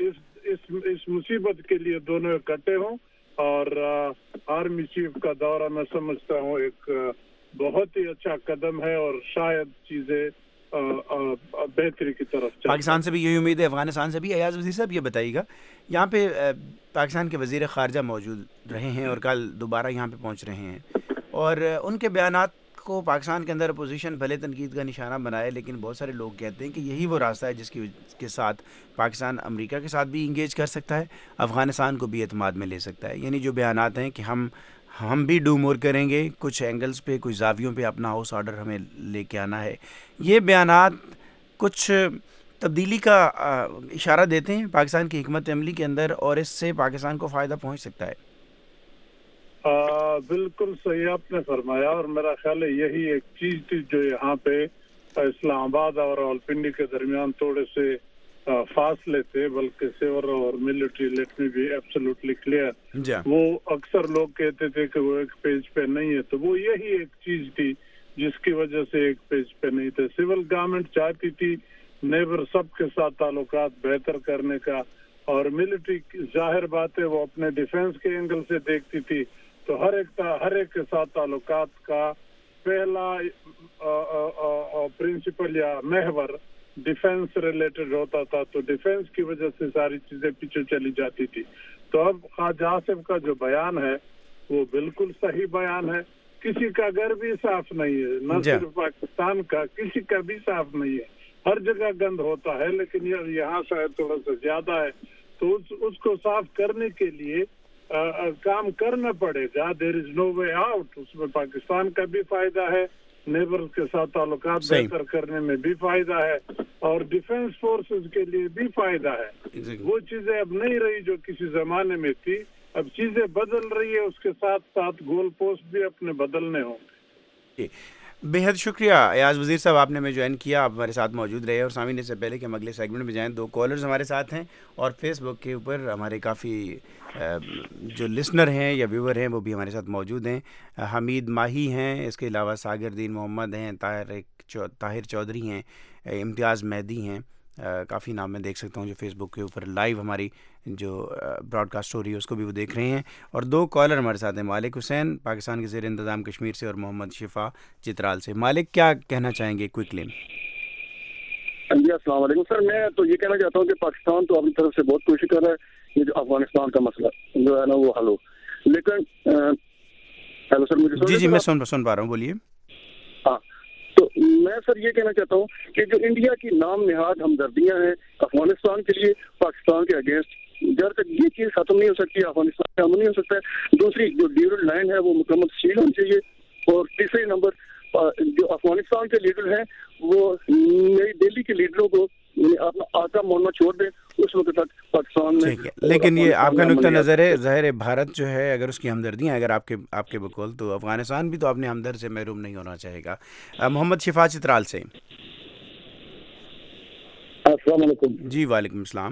[SPEAKER 16] اس مصیبت کے لیے دونوں اکٹھے ہوں, اور آرمی چیف کا دورہ میں سمجھتا ہوں ایک بہت ہی اچھا قدم ہے, اور شاید چیزیں بہتری کی طرف.
[SPEAKER 1] پاکستان سے بھی یہی امید ہے, افغانستان سے بھی. ایاز وزیر صاحب یہ بتائیے گا, یہاں پہ پاکستان کے وزیر خارجہ موجود رہے ہیں اور کل دوبارہ یہاں پہ پہنچ رہے ہیں, اور ان کے بیانات کو پاکستان کے اندر اپوزیشن بھلے تنقید کا نشانہ بنائے, لیکن بہت سارے لوگ کہتے ہیں کہ یہی وہ راستہ ہے جس کے ساتھ پاکستان امریکہ کے ساتھ بھی انگیج کر سکتا ہے, افغانستان کو بھی اعتماد میں لے سکتا ہے. یعنی جو بیانات ہیں کہ ہم بھی ڈو مور کریں گے, کچھ اینگلز پہ, کچھ زاویوں پہ اپنا ہاؤس آرڈر ہمیں لے کے آنا ہے, یہ بیانات کچھ تبدیلی کا اشارہ دیتے ہیں پاکستان کی حکمت عملی کے اندر, اور اس سے پاکستان کو فائدہ پہنچ سکتا ہے.
[SPEAKER 16] بالکل صحیح آپ نے فرمایا, اور میرا خیال ہے یہی ایک چیز تھی جو یہاں پہ اسلام آباد اور راولپنڈی کے درمیان تھوڑے سے فاصلے تھے, بلکہ سیور اور ملٹری لیٹ میں بھی ایبسولوٹلی کلیئر. وہ اکثر لوگ کہتے تھے کہ وہ ایک پیج پہ نہیں ہے, تو وہ یہی ایک چیز تھی جس کی وجہ سے ایک پیج پہ نہیں تھے. سول گورنمنٹ چاہتی تھی نیبر سب کے ساتھ تعلقات بہتر کرنے کا, اور ملٹری ظاہر بات ہے وہ اپنے ڈیفنس کے اینگل سے دیکھتی تھی, تو ہر ایک کے ساتھ تعلقات کا پہلا پرنسپل یا محور ڈیفنس ریلیٹڈ ہوتا تھا, تو ڈیفنس کی وجہ سے ساری چیزیں پیچھے چلی جاتی تھی. تو اب خواجہ آصف کا جو بیان ہے وہ بالکل صحیح بیان ہے. کسی کا گھر بھی صاف نہیں ہے, نہ صرف پاکستان کا, کسی کا بھی صاف نہیں ہے, ہر جگہ گند ہوتا ہے, لیکن یہاں شاید تھوڑا سا زیادہ ہے, تو اس کو صاف کرنے کے لیے کام کرنا پڑے گا. دیر از نو وے آؤٹ. اس میں پاکستان کا بھی فائدہ ہے, نیبر کے ساتھ تعلقات بہتر کرنے میں بھی فائدہ ہے, اور ڈیفنس فورسز کے لیے بھی فائدہ ہے. وہ چیزیں اب نہیں رہی جو کسی زمانے میں تھی, اب چیزیں بدل رہی ہے, اس کے ساتھ ساتھ گول پوسٹ بھی اپنے بدلنے ہوں گے.
[SPEAKER 1] بہت شکریہ ایاز وزیر صاحب, آپ نے ہمیں جوائن کیا, آپ ہمارے ساتھ موجود رہے. اور سامعین سے پہلے کہ ہم اگلے سیگمنٹ میں جائیں, 2 کالرز ہمارے ساتھ ہیں, اور فیس بک کے اوپر ہمارے کافی جو لسنر ہیں یا ویور ہیں وہ بھی ہمارے ساتھ موجود ہیں. حمید ماہی ہیں, اس کے علاوہ ساگر دین محمد ہیں, طاہر چودھری ہیں, امتیاز مہدی ہیں, کافی نام میں دیکھ سکتا ہوں جو فیس بک کے اوپر لائیو ہماری جو براڈ کاسٹ ہو رہی ہے اس کو بھی وہ دیکھ رہے ہیں. اور 2 کالر ہمارے ساتھ ہیں, مالک حسین پاکستان کے زیر انتظام کشمیر سے, اور محمد شفا چترال سے. مالک, کیا کہنا چاہیں گے کوئکلی؟
[SPEAKER 17] جی السلام علیکم سر. میں تو یہ کہنا چاہتا ہوں کہ پاکستان تو اپنی طرف سے بہت کوشش کر رہا ہے یہ جو افغانستان کا مسئلہ جو ہے نا وہ حل ہو, لیکن ہیلو سر مجھے
[SPEAKER 1] جی میں سن پا رہا ہوں, بولیے.
[SPEAKER 17] ہاں, تو میں سر یہ کہنا چاہتا ہوں کہ جو انڈیا کی نام نہاد ہمدردیاں ہیں افغانستان کے لیے پاکستان کے اگینسٹ, جب تک یہ چیز ختم نہیں ہو سکتی افغانستان میں امن نہیں ہو سکتا ہے. دوسری جو ڈیورل لائن ہے وہ مکمل سیل ہونی چاہیے. اور تیسرے نمبر جو افغانستان کے لیڈر ہیں وہ نئی دہلی کے لیڈروں کو اپنا آقا ماننا چھوڑ دیں اس وقت تک پاکستان میں.
[SPEAKER 1] لیکن یہ آپ کا نقطہ نظر ہے. ظاہر ہے بھارت جو ہے اگر اس کی ہمدردیاں اگر آپ کے بقول تو افغانستان بھی تو اپنے ہمدرد سے محروم نہیں ہونا چاہے گا. محمد شفا چترال سے.
[SPEAKER 18] السلام علیکم.
[SPEAKER 1] جی وعلیکم السلام.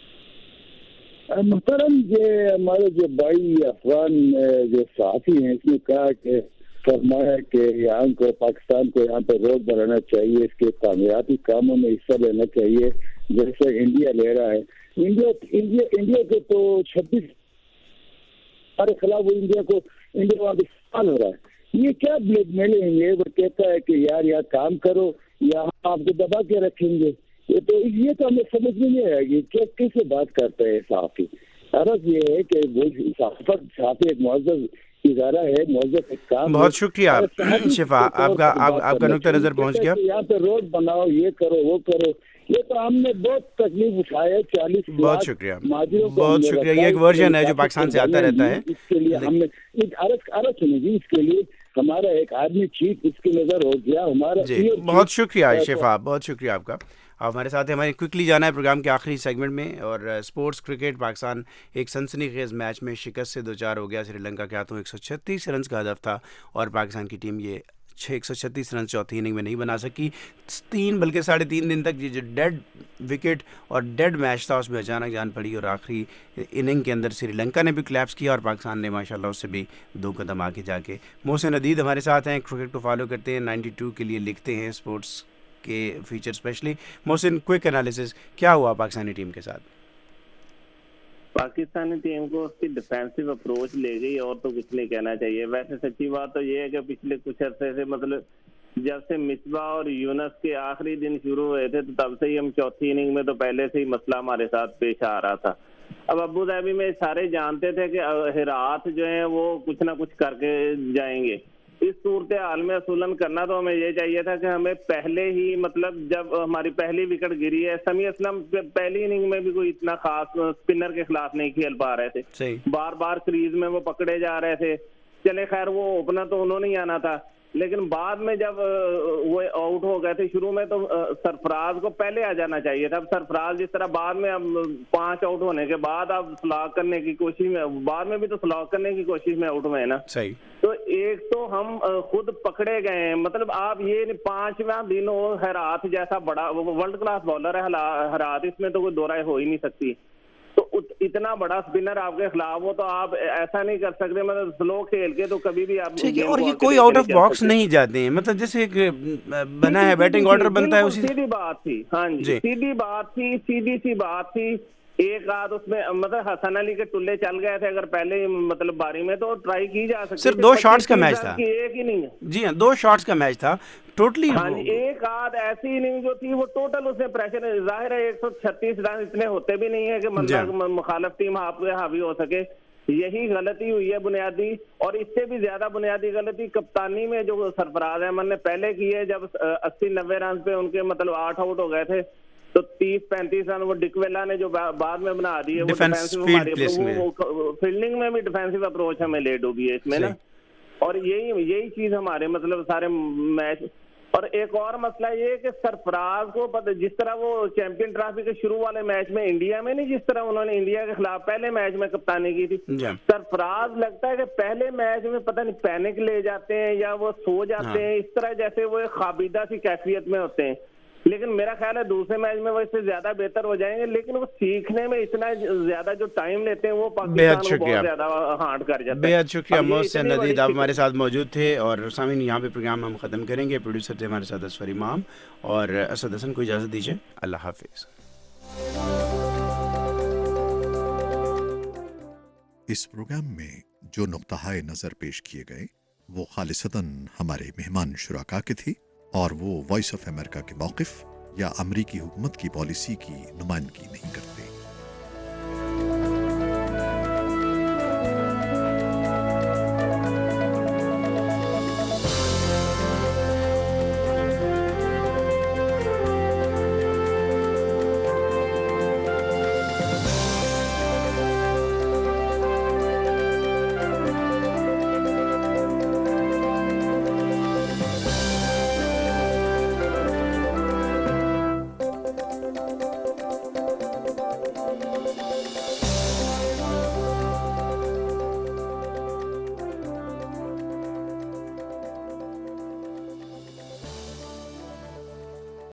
[SPEAKER 18] محترم یہ ہمارے جو بھائی افغان جو صحافی ہیں اس نے کہا کہ فرمایا کہ یہاں کو پاکستان کو یہاں پہ روک بنانا چاہیے, اس کے تعمیراتی کاموں میں حصہ لینا چاہیے جیسے انڈیا لے رہا ہے. انڈیا کے تو 26 ہمارے خلاف وہ انڈیا وہاں پہ سال ہو رہا ہے. یہ کیا بلیک میلنگ ہے؟ وہ کہتا ہے کہ یار یہاں کام کرو یا ہم آپ کو دبا کے رکھیں گے. یہ تو ہمیں سمجھ میں نہیں آئے گی کہ کیسے بات کرتا ہے صحافی. عرض یہ ہے کہ وہ صحافی ایک معزز ادارہ ہے, معزز ایک کام.
[SPEAKER 1] بہت شکریہ شفا, آپ کا نقطہ نظر پہنچ گیا.
[SPEAKER 18] یہاں پہ روڈ بناؤ, یہ کرو وہ کرو, یہ تو ہم نے بہت تکلیف اٹھایا ہے. 40
[SPEAKER 1] بہت شکریہ, بہت شکریہ. یہ ایک ورژن ہے جو پاکستان سے آتا رہتا ہے.
[SPEAKER 18] اس کے لیے ہم نے عرض سنی جی, اس کے لیے ہمارا ایک آدمی چیف اس کی نظر ہو گیا ہمارا.
[SPEAKER 1] جی بہت شکریہ شفا, بہت شکریہ آپ کا. آپ ہمارے ساتھ ہیں. ہمارے کوئکلی جانا ہے پروگرام کے آخری سیگمنٹ میں. اور اسپورٹس کرکٹ, پاکستان ایک سنسنی خیز میچ میں شکست سے دوچار ہو گیا. سری لنکا کے ہاتھوں 136 رنز کا ہدف تھا اور پاکستان کی ٹیم یہ 136 رنز چوتھی اننگ میں نہیں بنا سکی. 3 بلکہ 3.5 دن تک یہ جو ڈیڈ وکٹ اور ڈیڈ میچ تھا اس میں اچانک جان پڑی اور آخری اننگ کے اندر سری لنکا نے بھی کلیپس کیا اور پاکستان نے ماشاءاللہ اس سے بھی 2 قدم آگے جا کے. محسن عدید ہمارے ساتھ ہیں, کرکٹ کو فالو کرتے ہیں, 92 کے لیے لکھتے ہیں اسپورٹس کے feature specially. Mohsin, quick analysis, کیا ہوا پاکستانی ٹیم کے ساتھ؟
[SPEAKER 19] پاکستانی ٹیم کو اس کی ڈیفینسو اپروچ لے گئی اور تو کچھ نہیں کہنا چاہیے. ویسے سچی بات تو یہ ہے کہ پچھلے کچھ عرصے سے مطلب جب سے مصباح اور یونس کے آخری دن شروع ہوئے تھے تو تب سے ہی ہم چوتھی اننگ میں تو پہلے سے ہی مسئلہ ہمارے ساتھ پیش آ رہا تھا. اب ابو ظہبی میں سارے جانتے تھے کہ ہرات جو ہیں وہ کچھ نہ کچھ کر کے جائیں گے. اس صورتحال میں اصولاً کرنا تو ہمیں یہ چاہیے تھا کہ ہمیں پہلے ہی مطلب جب ہماری پہلی وکٹ گری ہے, سمیع اسلم پہلی اننگ میں بھی کوئی اتنا خاص اسپنر کے خلاف نہیں کھیل پا رہے تھے, بار بار کریز میں وہ پکڑے جا رہے تھے. چلے خیر وہ اوپنر تو انہوں نے ہی آنا تھا, لیکن بعد میں جب وہ آؤٹ ہو گئے تھے شروع میں تو سرفراز کو پہلے آ جانا چاہیے تھا. اب سرفراز جس طرح بعد میں اب 5 آؤٹ ہونے کے بعد اب سلاگ کرنے کی کوشش میں, بعد میں بھی تو سلاگ کرنے کی کوشش میں آؤٹ ہوئے نا.
[SPEAKER 1] صحیح.
[SPEAKER 19] تو ایک تو ہم خود پکڑے گئے ہیں, مطلب آپ یہ 5واں دن ہو, ہرات جیسا بڑا ورلڈ کلاس بالر ہے ہرات, اس میں تو کوئی دو رائے ہو ہی نہیں سکتی. تو اتنا بڑا اسپنر آپ کے خلاف ہو تو آپ ایسا نہیں کر سکتے, مطلب سلو کھیل کے تو کبھی بھی آپ.
[SPEAKER 1] اور یہ کوئی آؤٹ آف باکس نہیں جاتے ہیں, مطلب جیسے بنا ہے بیٹنگ آرڈر بنتا ہے اسی.
[SPEAKER 19] سیدھی بات تھی, ہاں جی سیدھی بات تھی, سیدھی سی بات تھی. ایک آدھ اس میں مطلب حسن علی کے ٹلے چل گئے تھے اگر پہلے مطلب باری میں تو ٹرائی کی جا سکتی.
[SPEAKER 1] صرف 2 شاٹس کا میچ تھا,
[SPEAKER 19] ایک ہی نہیں ہے.
[SPEAKER 1] جی ہاں 2 شاٹس کا میچ تھا ٹوٹلی.
[SPEAKER 19] ایک آدھ ایسی اننگ جو تھی وہ ٹوٹل اس میں پریشر, ظاہر ہے 136 رن اتنے ہوتے بھی نہیں ہے کہ مطلب مخالف ٹیم آپ پہ حاوی ہو سکے. یہی غلطی ہوئی ہے بنیادی, اور اس سے بھی زیادہ بنیادی غلطی کپتانی میں جو سرفراز احمد نے پہلے کی ہے. جب 80-90 رن پہ ان کے مطلب 8 آؤٹ ہو گئے تھے تو 30-35 رن وہ ڈکویلا نے جو بعد میں بنا دی ہے, فیلڈنگ میں بھی ڈیفینسو اپروچ ہمیں لیٹ ہوگی ہے اس میں نا. اور یہی چیز ہمارے مطلب سارے میچ. اور ایک اور مسئلہ یہ ہے کہ سرفراز کو جس طرح وہ چیمپئن ٹرافی کے شروع والے میچ میں انڈیا میں نہیں, جس طرح انہوں نے انڈیا کے خلاف پہلے میچ میں کپتانی کی تھی, سرفراز لگتا ہے کہ پہلے میچ میں پتہ نہیں پینک لے جاتے ہیں یا وہ سو جاتے ہیں, اس طرح جیسے وہ ایک خوابیدہ سی کیفیت میں ہوتے ہیں. لیکن میرا خیال ہے دوسرے میچ میں وہ اس سے زیادہ بہتر ہو جائیں گے, لیکن وہ سیکھنے میں اتنا زیادہ جو ٹائم لیتے ہیں وہ پاکستان کو بہت زیادہ ہارڈ کر جاتا ہے.
[SPEAKER 1] بہت شکریہ محسن عدید, آپ ہمارے ساتھ موجود تھے. اور سامعین یہاں پہ پروگرام ہم ختم کریں گے. پروڈیوسر تھے ہمارے ساتھ اسفر امام اور اسد حسن کو اجازت دیجیے. اللہ حافظ.
[SPEAKER 20] اس پروگرام میں جو نقطہ نظر پیش کیے گئے وہ خالصتاً ہمارے مہمان شرکا کے تھے اور وہ وائس آف امریکہ کے موقف یا امریکی حکومت کی پالیسی کی نمائندگی نہیں کرتے.